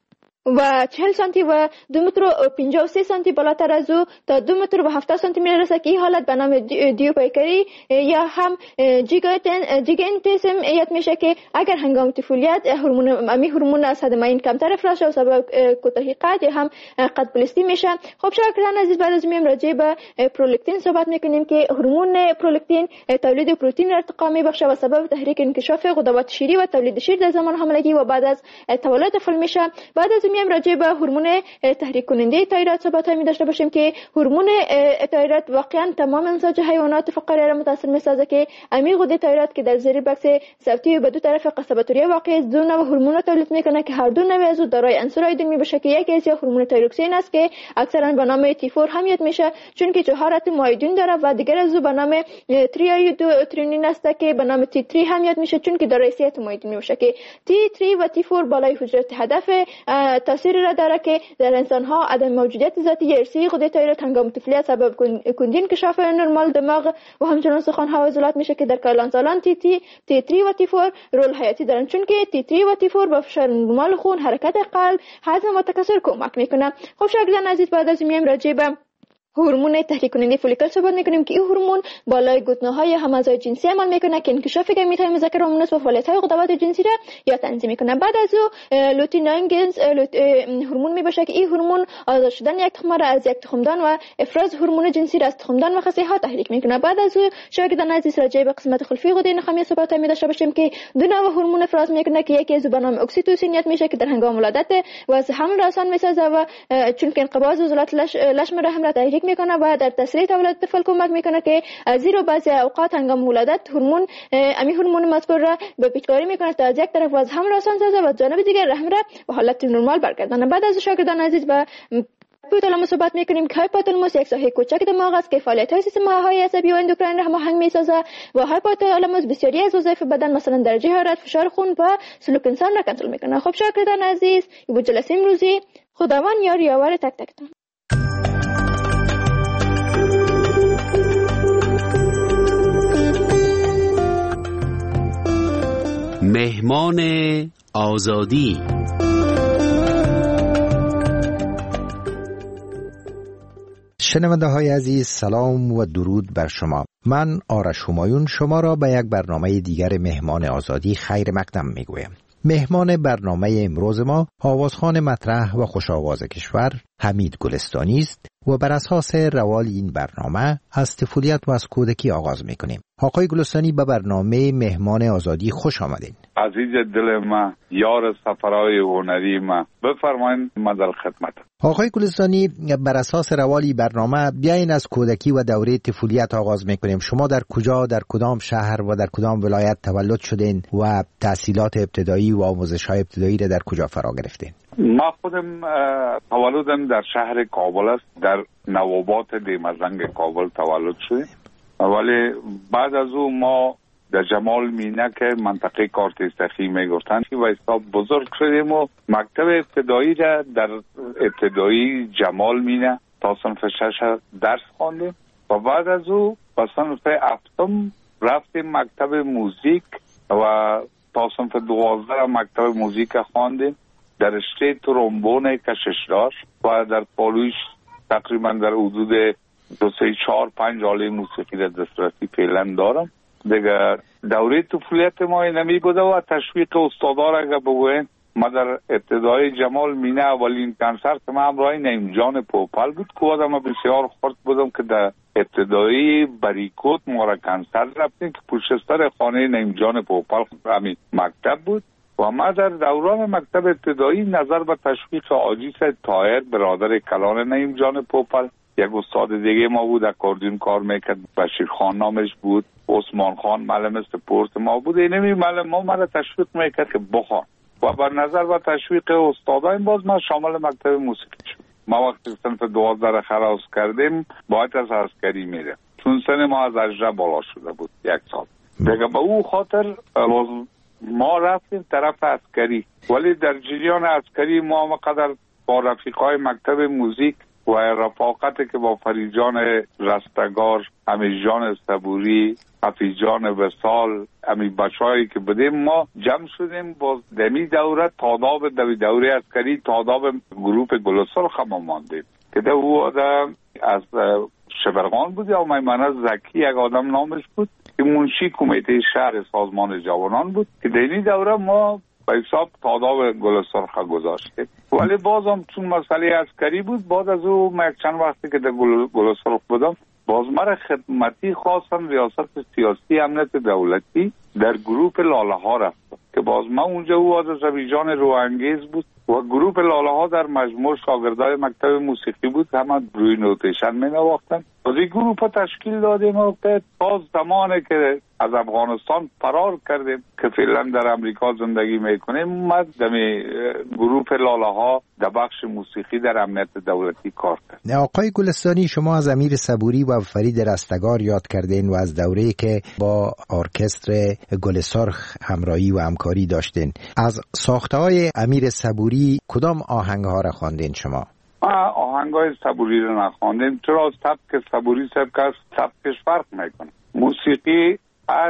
C: و چهل سانتی و دو متر و پنجاه و سه سانتی بالاتر از او تا دو متر و هفتاد سانتی میرسه که این حالت به نام دیوپیکری یا هم جیگانتیسم ایت میشه که اگر هنگام طفولیت هورمون امی هورمون از حد معین کمتر افراز شود سبب کوتاهی قد یا هم قد بلستی میشه. خب شاگردان عزیز بعد از میم راجع به پرولاکتین صحبت میکنیم که هورمون پرولاکتین تولید پروتئین ارتقا میبخشه و سبب تحریک انکشاف غدوات شیری و تولید شیر در زمان حاملگی و بعد از تولد طفل میشه. بعد از میم راجع به هورمون تحریک کننده تایرات صحبت می داشته باشیم که هورمون تایرات واقعا تمام امزاج حیوانات فقیره را متاثر میسازه که امی غده تایرات که در زیر بکس صوتی به دو طرف قصبه واقع دو نوع هورمون تولید میکنه که هر دو نوع از او دارای عنصر آیودین میشه که یکی از هورمون تایروکسین است که اکثرا به نام تی فور هم یاد میشه چون که چهار اتم آیودین داره و دیگر از او به نام تری آیودوترینین است که به نام تی سه هم یاد میشه چون که دارای سه اتم آیودین میشه که تی سه و تی فور بالای حجرات هدف تاثیر را داره که در انسان ها عدم موجودیت ذاتی ارثی غده تایروید هنگام طفولیت سبب کندی انکشاف نرمال دماغ و همچنان سخن ها و عضلات میشه که در کلان سالان تی تی تی سه و تی فور رول حیاتی دارن چون که تی سه و تی فور با فشار نرمال خون حرکت قلب هضم و تکثر کمک میکنه. خب شاگردان عزیز بعد از میم راجع به هورمون تحریک کننده فولیکل صحبت میکنیم که این هورمون بالای گوتنه‌های همزای جنسی عمل میکنه که انکشاف گمیت‌های مذکر و مؤنث و فعالیت‌های غدوات جنسی را یا تنظیم میکنه. بعد از او لوتینینگز هورمون میباشه که این هورمون آزاد شدن یک تخم را از یک تخمدان و افراز هورمون جنسی را از تخمدان و خصی‌ها تحریک میکنه. بعد از او شاگردان عزیز راجع به قسمت خلفی غده نخامی صحبت می داشته باشیم که دو نوع هورمون افراز میکنه که یکی از به نام اکسیتوسین یاد میشه که در هنگام ولادت و حمل را آسان میسازه و چون که انقباض عضلات لشم رحم را تحریک میکنه و در تسریع تولد طفل کمک میکنه که از زیرا بعضی اوقات هنگام ولادت هورمون امی هورمون مذکور را به پیچکاری میکنه تا از یک طرف از حمل آسان سازه و جانب دیگر رحم را به حالت نرمال برگردانه. بعد از شاگردان عزیز به هایپوتالاموس صحبت میکنیم که هایپوتالاموس یک ساحه کوچک دماغ است که فعالیت‌های سیستم های عصبی و اندوکراین را هماهنگ میسازه و هایپوتالاموس بسیاری از وظایف بدن مثلا درجه حرارت، فشار خون و سلوک انسان را کنترل میکنه. خب شاگردان عزیز این بود جلسه امروزی. خداوند یار یاور تک تکتون.
A: مهمان آزادی.
D: شنونده های عزیز سلام و درود بر شما. من آرش همایون شما را به یک برنامه دیگر مهمان آزادی خیر مقدم میگویم. مهمان برنامه امروز ما آوازخوان مطرح و خوش آواز کشور حمید گلستانی است و بر اساس روال این برنامه از طفولیت و از کودکی آغاز میکنیم. آقای گلستانی به برنامه مهمان آزادی خوش آمدین.
E: عزیز دل ما، یار سفرهای هنری ما، بفرمایید ما در خدمت.
D: آقای گلستانی بر اساس روالی برنامه بیاین از کودکی و دوره طفولیت آغاز میکنیم. شما در کجا، در کدام شهر و در کدام ولایت تولد شدین و تحصیلات ابتدایی و آموزش های ابتدایی را در کجا فرا گرفتین؟
E: ما خودم تولدم در شهر کابل است، در نوابات دیمزنگ کابل تولد شدیم، ولی بعد از او ما در جمال مینه که منطقه کارتستخی میگفتن و حساب بزرگ شدیم و مکتب ابتدایی را در ابتدایی جمال مینه تا صنف شش درس خواندیم و بعد از او به صنف هفتم رفتیم مکتب موزیک و تا صنف دوازده مکتب موزیک خواندیم در رشته ترومبون کششدار و در پالویش تقریبا در حدود دو سه چهار پنج آله موسیقی در دسترسی فعلا دارم. دیگه دوره طفولیت ما نمی بوده و تشویق استادار اگه بگوین ما در ابتدای جمال مینه اولین کنسرت ما همراه نعیم جان پوپل بود که آدم بسیار خورد بودم که در ابتدایی بریکوت ما را کنسرت رفتیم که پشت خانه نعیم جان پوپل همین مکتب بود و ما در دوران مکتب ابتدایی نظر به تشویق آجیس طاهر برادر کلان نعیم جان پوپل یک استاد دیگه ما بود اکاردیون کار میکرد، بشیر خان نامش بود، عثمان خان معلم سپورت ما بود. اینمی معلم ما مرا تشویق میکرد که بخوان و بر نظر و تشویق استادان باز ما شامل مکتب موسیقی شد. ما وقتی صنف دوازده خلاص کردیم باید از عسکری میره، چون سن ما از اجرا بالا شده بود یک سال دیگه. به او خاطر ما رفتیم طرف عسکری، ولی در جریان عسکری ما مقدر با رفیقای مکتب موزیک و رفاقتی که با فریجان رستگار، امیرجان صبوری، حفیظجان وصال، امی بچه‌هایی که بودیم ما جمع شدیم با دمی دوره تاداب دوی دوره عسکری تاداب گروپ گلسرخ ما ماندیم که ده او از شبرغان بود یا میمنه زکی یک آدم نامش بود که منشی کمیته شهر سازمان جوانان بود که دینی دوره ما به حساب تاداب گلسرخ گذاشتیم. ولی بازم چون مسئله عسکری بود بعد از او من چند وقتی که در گلسرخ بودم باز مرا خدمتی خواستن ریاست سیاسی امنیت دولتی در گروپ لاله ها رفتم که باز من اونجا او از زویجان روانگیز بود و گروپ لاله ها در مجموع شاگردای مکتب موسیقی بود، همه روی نوتیشن می نواختن. از این گروپ تشکیل دادیم و که تا زمانی که از افغانستان فرار کردیم که فعلا در امریکا زندگی میکنیم ما دمی گروپ لاله ها در بخش موسیقی در امنیت دولتی کار کرد.
D: آقای گلستانی، شما از امیر صبوری و فرید رستگار یاد کردین و از دوره‌ای که با ارکستر گل سرخ همراهی و همکاری داشتین. از ساخته‌های امیر صبوری کدام آهنگ‌ها را خواندین شما؟
E: ما آهنگ‌های صبوری رو نخواندیم، چرا سبک صبوری سبک سبکش فرق میکنه. موسیقی هر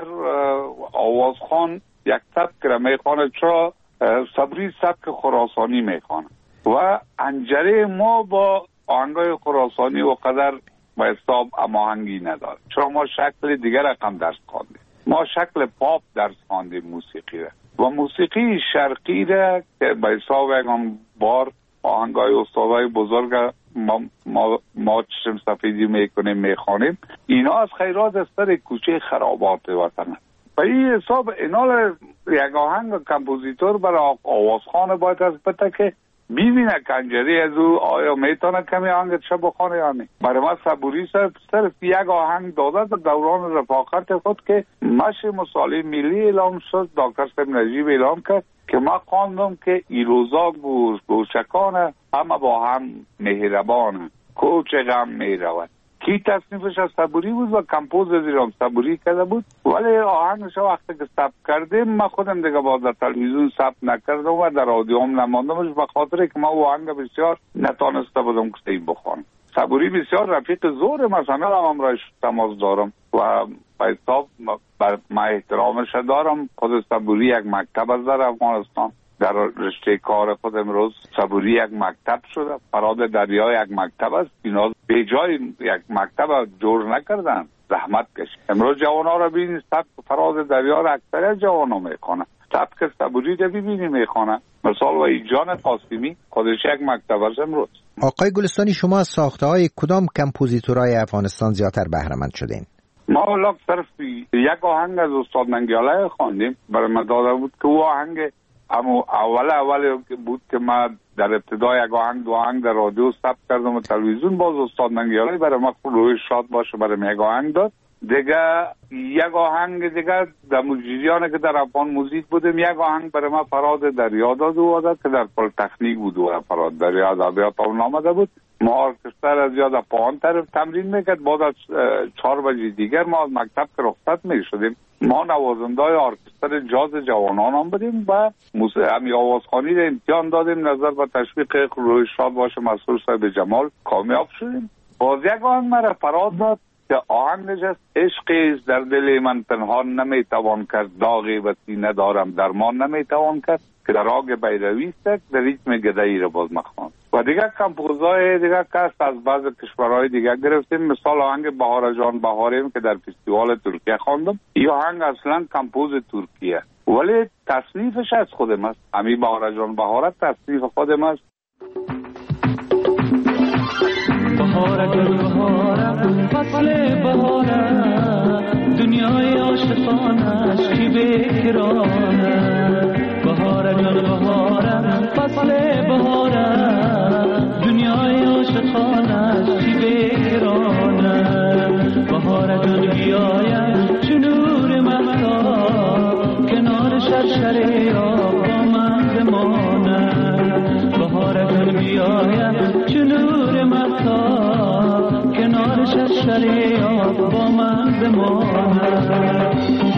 E: آوازخوان یک سبک را میخوانه، چرا صبوری سبک خراسانی میخوانه و انجره ما با آهنگ‌های خراسانی و قدر به حساب هماهنگی نداره، چرا ما شکل دیگر رقم درس خواندیم. ما شکل پاپ درس خواندیم موسیقی را و موسیقی شرقی را که به حساب یکان بار آهنگای استادای بزرگ ما, ما, ما چشم سفیدی میکنیم میخوانیم، اینا از خیرات از سر کوچه خرابات وطن است. به این حساب اینال یک آهنگ کمپوزیتور برای آوازخانه باید از بته که ببینه کنجری از او آیا میتونه کمی آهنگ چه بخونه یا نه. برای ما صبوری صرف یک آهنگ داده در دوران رفاقت خود که مشی مصالح ملی اعلام شد، دکتر صاحب نجیب اعلام کرد که ما خواندم که ایروزا گوش گوشکانه همه با هم مهربانه کوچ غم میرود. کی تصنیفش از صبوری بود و کمپوز زیرام صبوری کرده بود، ولی آهنگش وقتی که ثبت کردیم من خودم دیگه باز در تلویزیون ثبت نکردم و در رادیو هم نماندمش به خاطر که من او آهنگ بسیار نتانسته بودم که این بخوانم. صبوری بسیار رفیق زور مثلا هم رایش تماس دارم و به حساب من احترامش دارم. خود صبوری یک مکتب از در افغانستان در رشته کار خود امروز صبوری یک مکتب شده، فراد دریا یک مکتب است. اینا به جای یک مکتب جور نکردن، زحمت کشید. امروز جوان ها را ببینید سبک فراد دریا را اکثر جوان ها میخوانه، سبک صبوری را ببینی میخوانه. مثال و ایجان قاسمی خودش یک مکتب است امروز.
D: آقای گلستانی، شما از ساخته های کدام کمپوزیتورهای افغانستان زیادتر بهره‌مند شدین؟
E: ما اولا صرف یک آهنگ از استاد ننگیاله خواندیم، برای من داده بود که او آهنگ اما اول اول بود که ما در ابتدا یک آهنگ دو آهنگ در رادیو ثبت کردم و تلویزیون باز استاد ننگیاله برای ما روی شاد باشه برای من یک آهنگ داد. دیگه یک آهنگ دیگه در مجریانه که در افغان موزیک بودیم یک آهنگ برای ما فراد دریا داد و داد که در پلی‌تکنیک بود و فراد دریا ادبیات اون آمده بود. ما ارکستر از یاد پایان طرف تمرین میکرد. بعد از چهار بجه دیگر ما از مکتب که رخصت میشدیم ما نوازندای ارکستر جاز جوانان هم بودیم و همی آوازخوانی را امتحان دادیم. نظر به تشویق روی شاد باشه مسئول صاحب جمال کامیاب شدیم. باز یک آهنگ مرا فراد داد که آهنگش است عشقی در دل من پنهان نمیتوان کرد، داغی و سینه دارم درمان نمیتوان کرد که در آگ بیروی است در ریتم گدایی را باز مخوان. و دیگر کمپوزای دیگر کست از بعض کشورهای دیگر گرفتیم. مثال آهنگ بهار جان بهاریم که در فستیوال ترکیه خواندم. این آهنگ اصلا کمپوز ترکیه ولی تصنیفش از خودم است. امی بهار جان بهار تصنیف خودم است.
F: بهار گل بهارم فصل بهارم دنیای عاشقانش کی بکرانه. بهار گل بهارم فصل بهارم دنیای عاشقانش عاشقانش چی بگرانه بهار جان بیاید چو نور مهتاب کنار شرشره آب با من بمانه بهار جان بیاید چو نور مهتاب کنار شرشره آب با من بمانه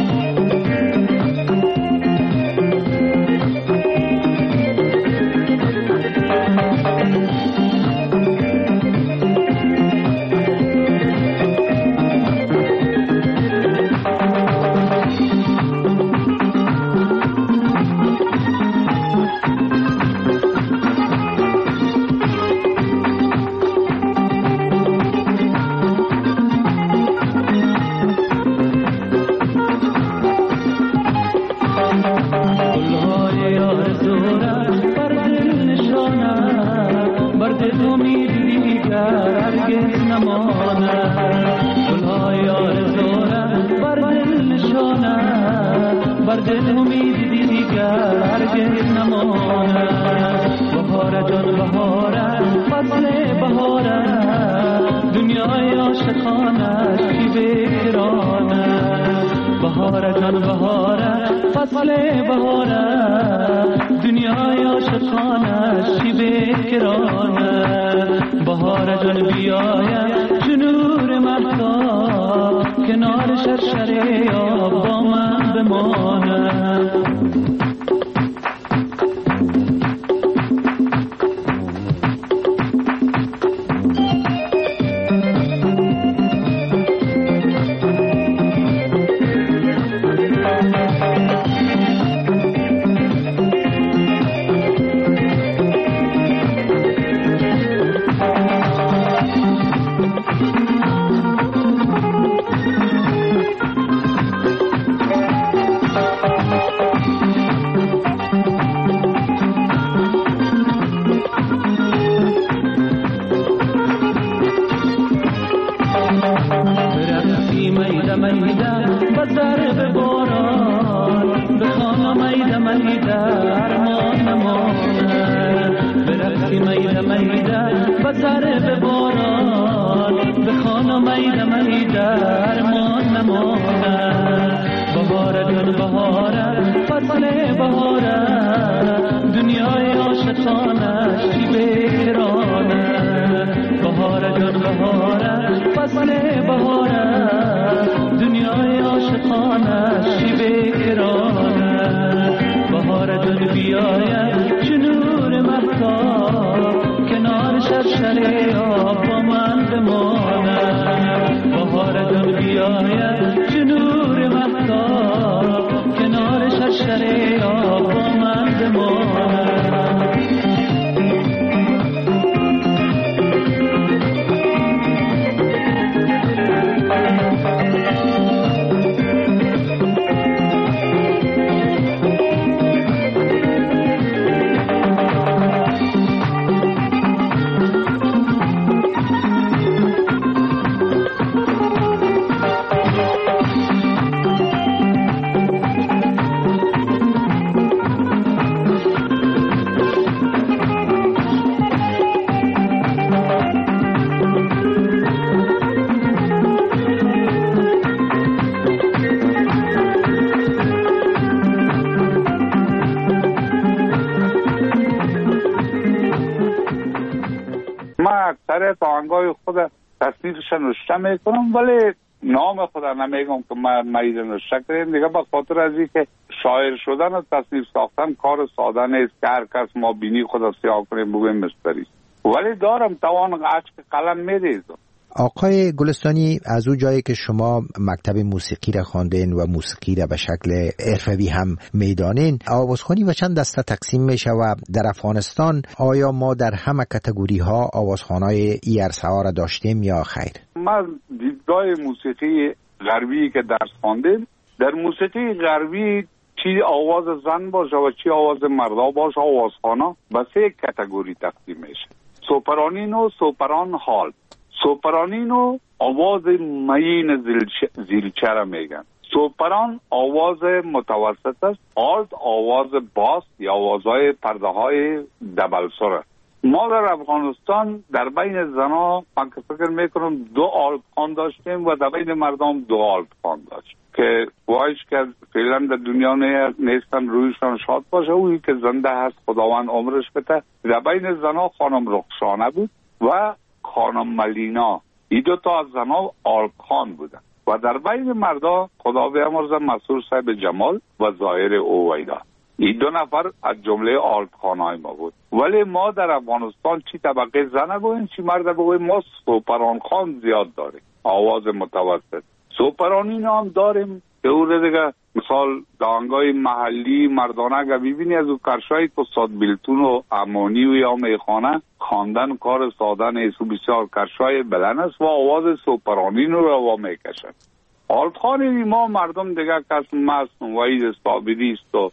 E: آهنگای خود تصنیفش نوشته میکنم ولی نام خود نمیگم که من مریض نوشته کردیم دیگه به خاطر از اینکه شاعر شدن و تصنیف ساختن کار ساده نیست که هر کس ما بینی خود سیاه کنیم بگویم مستری ولی دارم توان عشق قلم میریزم.
D: آقای گلستانی از اون جایی که شما مکتب موسیقی را خواندین و موسیقی را به شکل حرفه‌ای هم میدانین آوازخوانی و چند دسته تقسیم میشه و در افغانستان آیا ما در همه کاتگوری ها آوازخوانای ای عرصه ها را داشتیم یا خیر؟
E: من دیدگاه موسیقی غربی که درس خواندیم در موسیقی غربی چی آواز زن باشه و چی آواز مردا باشه آوازخوانا به سه کاتگوری تقسیم میشه. سوپرانین و سوپران هال. سوپرانینو آواز مین زیرچه را میگن. سوپران آواز متوسط است. آلت آواز باس یا آوازهای پرده های دبل سر است. ما در افغانستان در بین زنا من که فکر میکنم دو آلت خان داشتیم و در بین مردم دو آلت خان داشت که وایش که فعلا در دنیا نیستن، رویشان شاد باشه. اویی که زنده هست خداوند عمرش بده. در بین زنا خانم رخشانه بود و خانم ملینا، این دو تا از زنا آلت خان بودن. و در بین مردا خدا بیامرزه مسعود صاحب جمال و ظاهر اویدا، این دو نفر از جمله آلت خانهای ما بود. ولی ما در افغانستان چی طبقه زن بگویم چی مرد بگویم، ما سوپران خان زیاد داریم، آواز متوسط. سوپرانی نام داریم که او دیگه مثال دانگای محلی مردانه اگه ببینی از او کرشایی که استاد بیلتون و امانی و یا میخانه خواندن کار سادن ایسو بسیار کرشای بلند است و آواز سوپرانی رو روا میکشن. آلت خانی ما مردم دیگه کس مست وحید صابری است و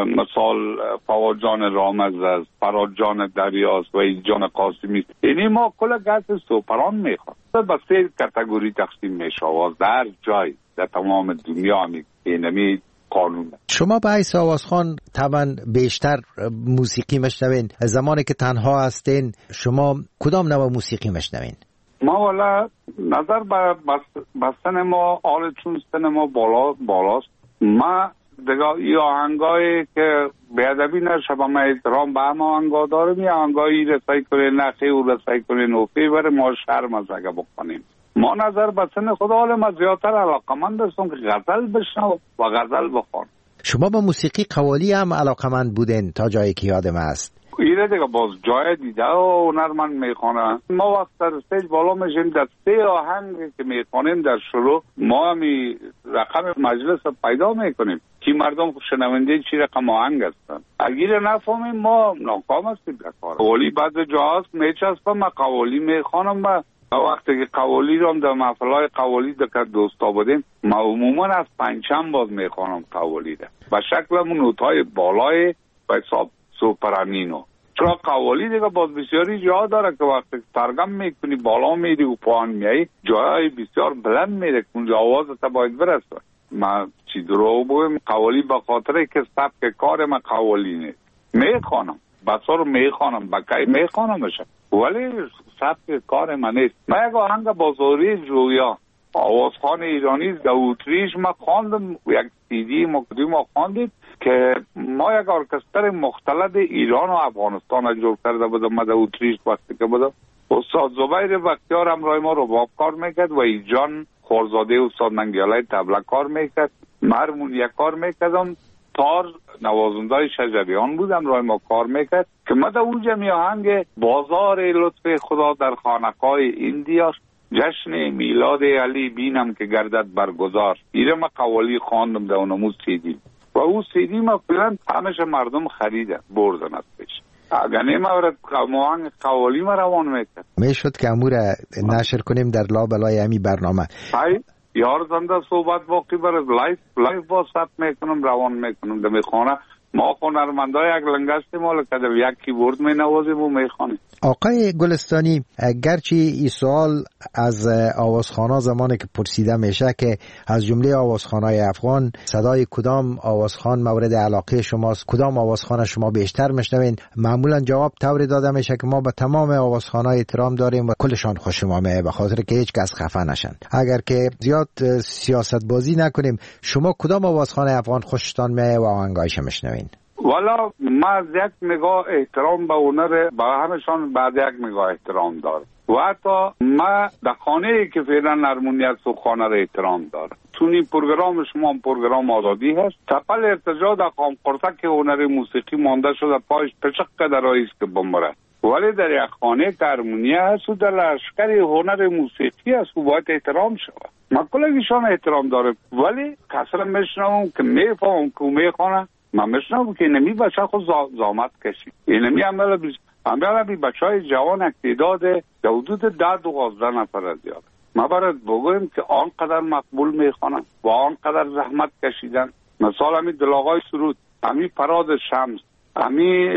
E: مثال فواد جان رامز است، فراد جان دریاست و این جان قاسمی است. یعنی ما کل گس سوپران میخواد به سه کاتگوری تقسیم میشه آواز در جای در تمام دنیا همی اینمی قانون.
D: شما به حیث آوازخوان طبعا بیشتر موسیقی مشنوین. زمانی که تنها هستین شما کدام نوع موسیقی مشنوین؟
E: ما والا نظر به بستن ما آل چون سن ما بالا بالاست. ما دیگه ای آهنگایی که بیادبی نشه با ما احترام به همه آهنگا داریم، یا آهنگایی رسایی کنه نخی و رسایی کنه نوفی بره ما شرم از اگه بکنیم. ما نظر به سن خدا حال ما زیادتر علاقمند هستم که غزل بشنو و غزل بخون.
D: شما با موسیقی قوالی هم علاقمند بودین تا جایی که یادم است؟
E: ایره دیگه باز جای دیده و هنرمند میخونه. ما وقت در استیج بالا میشیم در سه آهنگ که میخونیم در شروع ما همی رقم مجلس پیدا میکنیم که مردم شنونده چی رقم آهنگ هستن. اگر نفهمیم ما ناکام هستیم در کار. قوالی بعد جاست میچسبم ما قوالی میخونم و وقتی که قوالی رو هم در محفلهای قوالی در دوستا بودیم ما عموما از پنجم باز میخونم قوالی ده به شکل همون نوتهای بالای و حساب سوپرانینو. چرا قوالی دیگه باز بسیاری جا داره که وقتی سرگم میکنی بالا میری و پایین میای جای بسیار بلند میره که اونجا آوازت باید برسه. ما چی درو بگویم قوالی به خاطره که سبک کار ما قوالی نیست. میخوانم بسا رو میخوانم بکی میخوانمشه ولی سبک کار من نیست. ما یک آهنگ بازاری جویا آوازخوان ایرانی در اتریش ما خواندم، یک سیدی مقدمی ما خواندید که ما یک ارکستر مختلط ایران و افغانستان جور کرده بودم. ما در اتریش وقتی که بودم استاد زبیر بختیار همراه ما رباب کار میکرد و ایجان خورزاده استاد ننگیالای طبله کار میکرد، مرمونیه کار میکردم، تار نوازنده شجریان بودم رای ما کار میکرد که ما در اونجا می آهنگ بازار لطف خدا در خانقاه ایندیا جشن میلاد علی بینم که گردد برگزار. ایره ما قوالی خواندم در اونمو سیدی و او سیدی ما فیلن همشه مردم خریده بردن از پیش. اگر نیمه ورد آهنگ قوالی ما روان میکرد
D: میشد که امور نشر کنیم در لابلای همی برنامه.
E: های یار زنده صحبت باقی برد لایف لایف با ثبت میکنم روان میکنم در میخونه. ما هنرمندای یک لنگستی مال که در یک کیبورد می نوازیم و میخوانیم.
D: آقای گلستانی گرچه این سوال از آوازخوانا زمانی که پرسیده میشه که از جمله آوازخوانای افغان صدای کدام آوازخوان مورد علاقه شماست، کدام آوازخوان شما بیشتر میشنوین، معمولا جواب طوری داده میشه که ما به تمام آوازخوانای احترام داریم و کلشان خوش ما میه به خاطر که هیچ کس خفه نشن. اگر که زیاد سیاست بازی نکنیم شما کدام آوازخوان افغان خوشتان میه و آهنگایش میشنوین؟
E: والا ما از یک نگاه احترام به هنر به همشان بعد یک نگاه احترام دارم و حتی ما در خانه ای که فعلا هرمونیت و خانه را احترام دارم. چون این پروگرام شما هم پروگرام آزادی هست تپل ارتجاع در قام قرصک هنر موسیقی مانده شده پایش پچق در رایست که بمره، ولی در یک خانه که هرمونیه هست و در لشکر هنر موسیقی هست و باید احترام شود. ما کلگیشان احترام دارم ولی کسر میشنم که میفهم که میخوانه من میشنم که اینمی بچه خود زامت کشید. اینمی عمل بیز عمل بی بچه های جوان اکتیداد در حدود ده دوازده نفر از زیاد. ما باید بگویم که آنقدر مقبول میخوانن و آنقدر زحمت کشیدن. مثال همی دلاغای سرود، همی فراد شمس، همی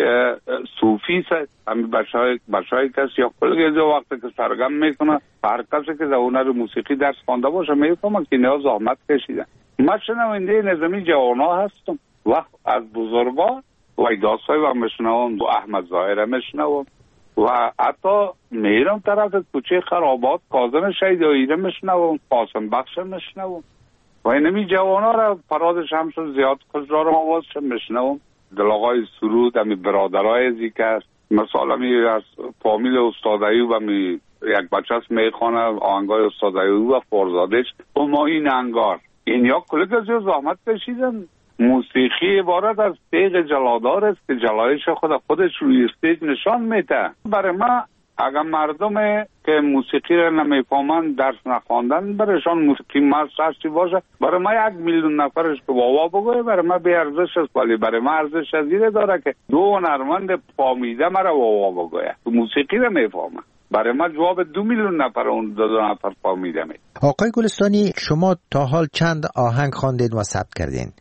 E: صوفی سید، همی بچه های بچه های کسی یا کل وقتی که سرگم میکنه هر کسی که در هنر موسیقی درس خوانده باشه میفهمه که اینا زحمت کشیدن. ما شنونده نظامی جوانا هستم و از بزرگان و ایداسای و مشنوام و احمد ظاهره مشنوام و حتی میرم طرف کوچه خرابات کاظم شیدایی میشنوم، قاسم بخش میشنوم و اینمی جوانا را فراد شمس زیاد کجرا را آوازش میشنوم. دلاغای سرود همی برادرای ازی که است مثلا می از فامیل استادایی و می یک بچه است میخوانه آهنگای استادایی و فورزادش و ما این انگار این یا کلک از زحمت کشیدن. موسیقی عبارت از تیغ جلادار است که جلایش خود خودش روی استیج نشان میده. برای ما اگر مردم که موسیقی را نمیفهمند درس نخواندن برایشان موسیقی مست باشه، برای ما یک میلیون نفرش که واوا بگوه برای ما بی ارزش است، ولی برای ما ارزش ازیره داره که دو هنرمند فامیده مرا واوا بگوه موسیقی را میفهمه. برای ما جواب دو میلیون نفر اون دو, دو نفر فامیده می.
D: آقای گلستانی شما تا حال چند آهنگ خواندید و ثبت کردین؟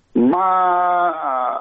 E: ما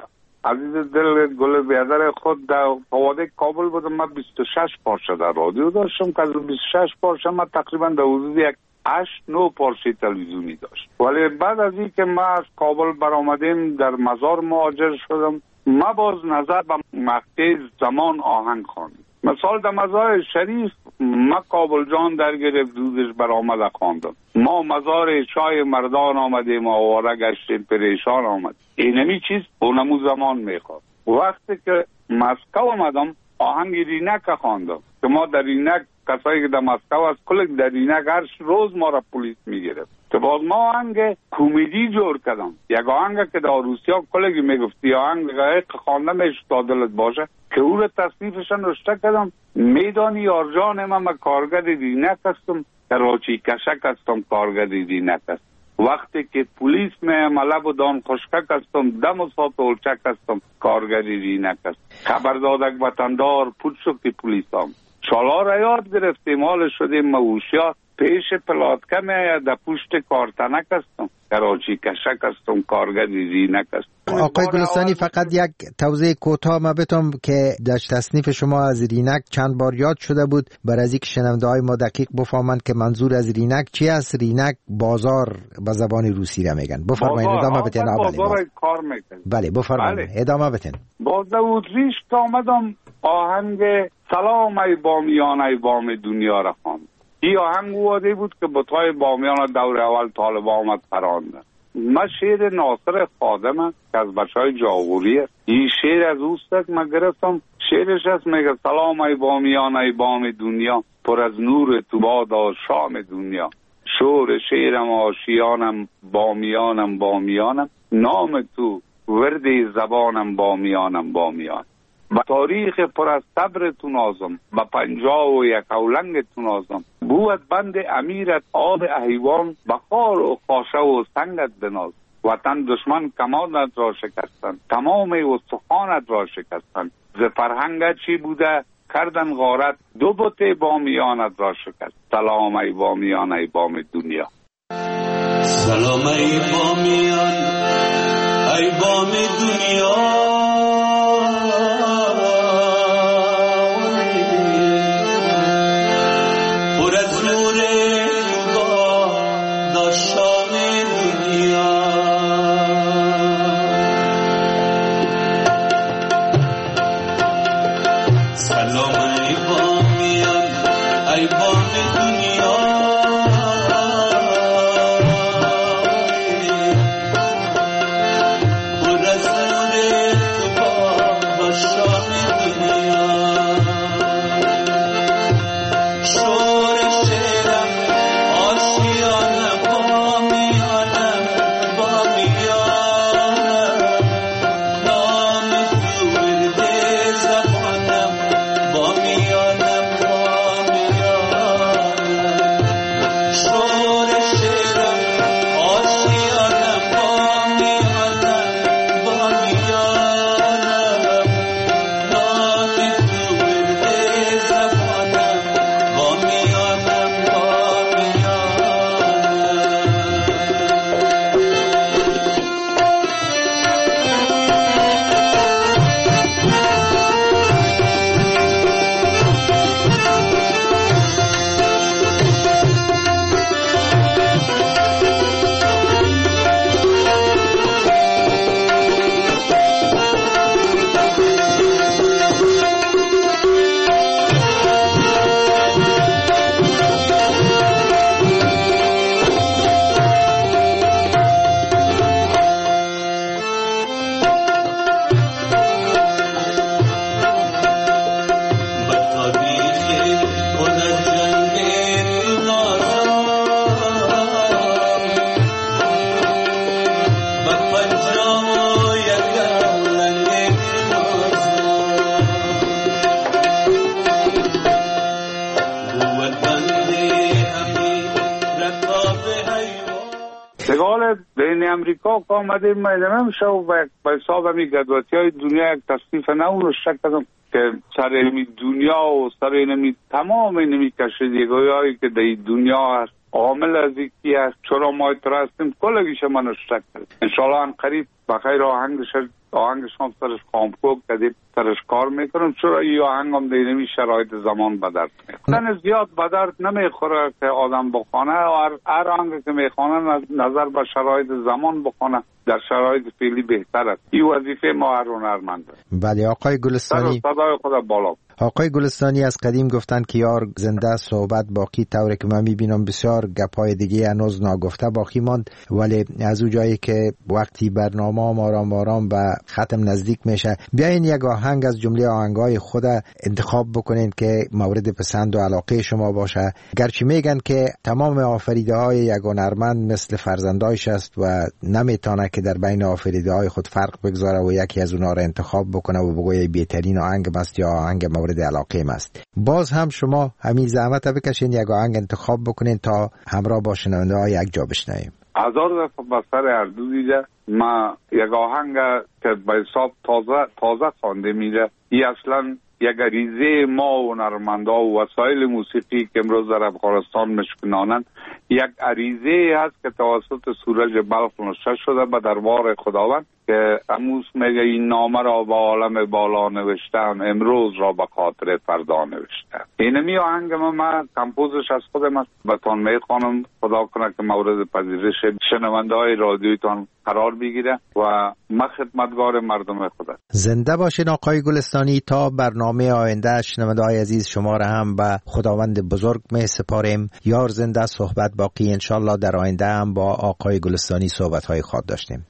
E: عزیز دل گل بیادر خود در فواده کابل بودم. من بیست و شش پارچه در رادیو داشتم که از بیست و شش پارچه من تقریبا در حدود یک هشت نه پارچه تلویزیونی داشت. ولی بعد از این که ما از کابل برآمدیم در مزار مهاجر شدم، ما باز نظر به مقطع زمان آهنگ خواندم. مثال در مزار شریف ما کابل جان در گرفت دودش برآمده خواندم. ما مزار چای مردان آمدیم آواره گشتیم پریشان آمد. اینمی چیز اونمو زمان میخواد. وقتی که مسکو آمدم آهنگ رینک خواندم که ما در رینک کسایی که در مسکو از کلک در رینک هر روز ما را پلیس میگرفت که باز ما آهنگ کمدی جور کردم. یک آهنگ که در روسیا کلگی میگفتی آهنگ که خوانده میشه تا دلت باشه که او را تصنیفش نوشته کردم. میدانی یار جان من من کارگر رینک هستم، کراچی کشک هستم کارگر رینک هستم. وقتی که پلیس می ملب و دان خشکک هستم، دم و سات اولچک هستم کارگر رینک هستم. خبر دادک وطندار پود شد که پلیس هم چالا را یاد گرفتیم حال شدیم موشیا پیش پلاتکه می در پشت کارتنک هستم کراچی کشک هستم کارگر رینک هستم.
D: آقای گلستانی فقط یک توضیح کوتاه ما بتم که در تصنیف شما از رینک چند بار یاد شده بود برای از اینکه شنونده های ما دقیق بفهمند که منظور از رینک چی است. رینک بازار به زبان روسی را میگن. بفرمایید ادامه بدین.
E: بازار کار میکنه.
D: بله بفرمایید ادامه بدین.
E: باز اتریش که آمدم آهنگ سلام ای بامیان ای بام دنیا را خواندم. این آهنگ واده بود که بطای بامیان دور اول طالبا آمد پراندن. من شعر ناصر خادم که از بچه های جاغوری است، این شعر از اوست من گرفتم. شعرش هست میگه سلام ای بامیان ای بام دنیا پر از نور تو بادا شام دنیا. شور شعرم آشیانم بامیانم بامیانم نام تو ورد زبانم بامیانم بامیان. با تاریخ پر از صبر تو نازم با پنجاه و یک اولنگ تو نازم. بود بند امیرت آب احیوان بخار و خاشه و سنگت بناز. وطن دشمن کمانت را شکستن تمام استخوانت را شکستن. ز فرهنگت چی بوده کردن غارت دو بت بامیانت را شکست. سلام ای بامیان ای بام دنیا.
F: سلام ای بامیان ای بام دنیا
E: امریکا که آمده میدنم میشه و به حساب همی گدواتی های دنیا یک تصنیف نو رو شک کردم که سر اینمی دنیا و سر اینمی تمام اینمی کشیدگی هایی که در دنیا هست عامل از یکی هست چرا ما اترستیم کلگیش من شک کردم. انشالله ان قریب بخیر آهنگش آهنگش هم سرش کامپوک کدیم سرش کار میکنم چرا این آهنگ هم دینمی شرایط زمان بدرد میخوره زیاد بدرد نمیخوره که آدم بخونه و هر آهنگ که میخونه نظر به شرایط زمان بخونه در شرایط فعلی بهتر است. این وظیفه ما هر هنرمند است.
D: بله آقای گلستانی
E: صدای خدا بالا.
D: آقای گلستانی از قدیم گفتن که یار زنده صحبت باقی، طوری که من میبینم بسیار گپای دیگه هنوز ناگفته باقی ماند، ولی از اون جایی که وقتی برنامه آرام آرام به ختم نزدیک میشه بیاین یک آهنگ از جمله آهنگای خود انتخاب بکنین که مورد پسند و علاقه شما باشه. گرچه میگن که تمام آفریده های یک هنرمند مثل فرزندایش است و نمیتونه که در بین آفریده های خود فرق بگذاره و یکی از اونها را انتخاب بکنه و بگویه بهترین آهنگ است یا آهنگ مورد علاقه است. باز هم شما همین زحمت بکشین یک آهنگ انتخاب بکنین تا همراه با شنونده ها یک جا بشنویم.
E: هزار دفعه بسر اردو دیده ما یک آهنگ که به حساب تازه تازه خوانده میده. این اصلا یک غریزه ما و هنرمندا و وسایل موسیقی که امروز در افغانستان مشکنانند یک غریزه هست که توسط سورج بلخ نوشته شده به دربار خداوند که امروز میگه این نامه را به عالم بالا نوشتم امروز را به خاطر فردا نوشتم. اینمی آهنگ ما من کمپوزش از خودم است بهتون میخوانم. خدا کنه که مورد پذیرش شنونده های رادیویتان قرار بگیره و من خدمتگار مردم خدا.
D: زنده باشین آقای گلستانی. تا برنامه آینده شنونده های عزیز شما را هم به خداوند بزرگ می سپاریم. یار زنده صحبت باقی. انشالله در آینده هم با آقای گلستانی صحبت های خود داشتیم.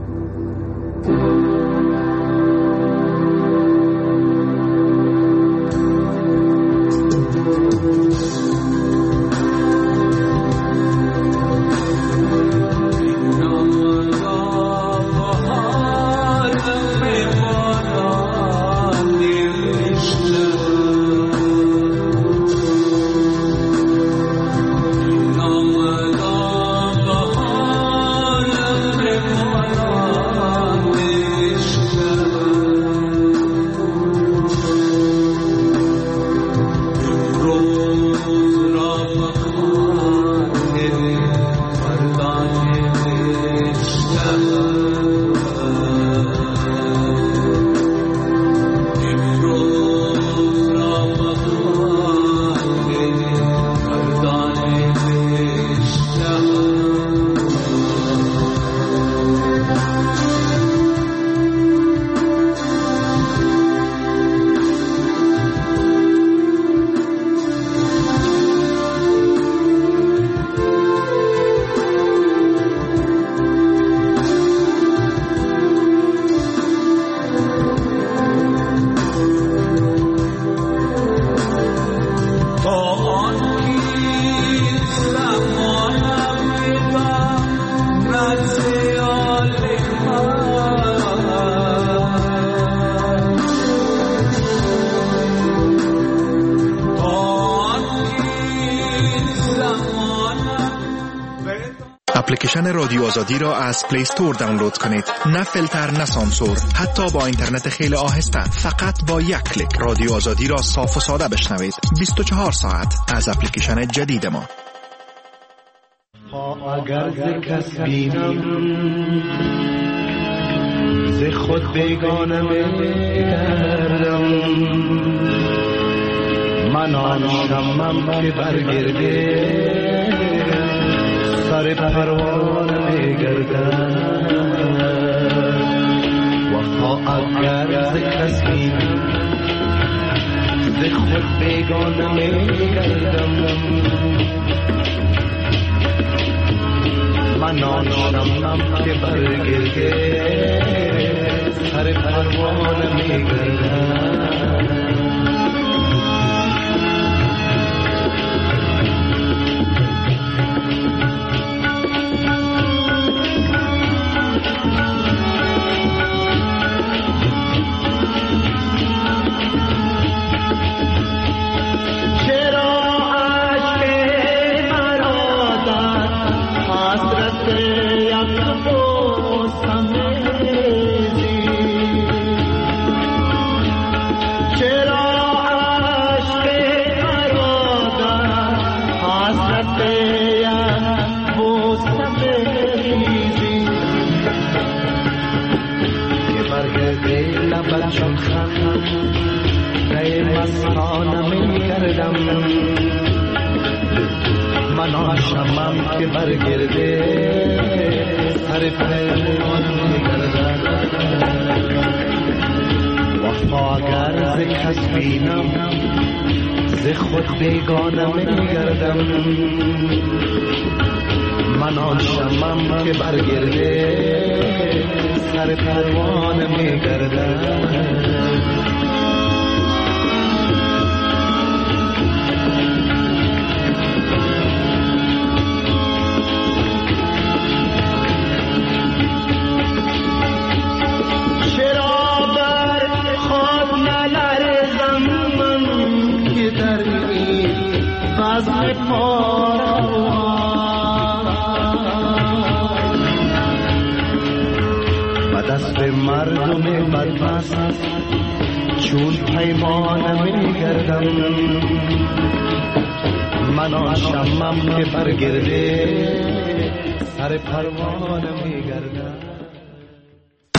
G: اپلیکیشن رادیو آزادی را از پلی استور دانلود کنید. نه فیلتر نه سانسور، حتی با اینترنت خیلی آهسته، فقط با یک کلیک رادیو آزادی را صاف و ساده بشنوید. بیست و چهار ساعت از اپلیکیشن جدید ما.
H: اگر ز کس بینم ز خود بیگانه می‌گردم، من آن شمم که برگرده سر پروانه می‌گردم. وفا اگر ز کس بینم ز خود بیگانه می‌گردم، من آن شمم که برگرده سر پروانه می‌گردم. Oh چون خم ای مستانه می گردم من آن شمم که برگرده سر پرمان می گردم وفا اگر ز کس بینم ز خود بیگانه می گردم من آن شمم که برگرده سر پروانه می گردم و دست مردم بدبخت چون پیمانه می گردم من آن شمم که برگرده سر پروانه می گردم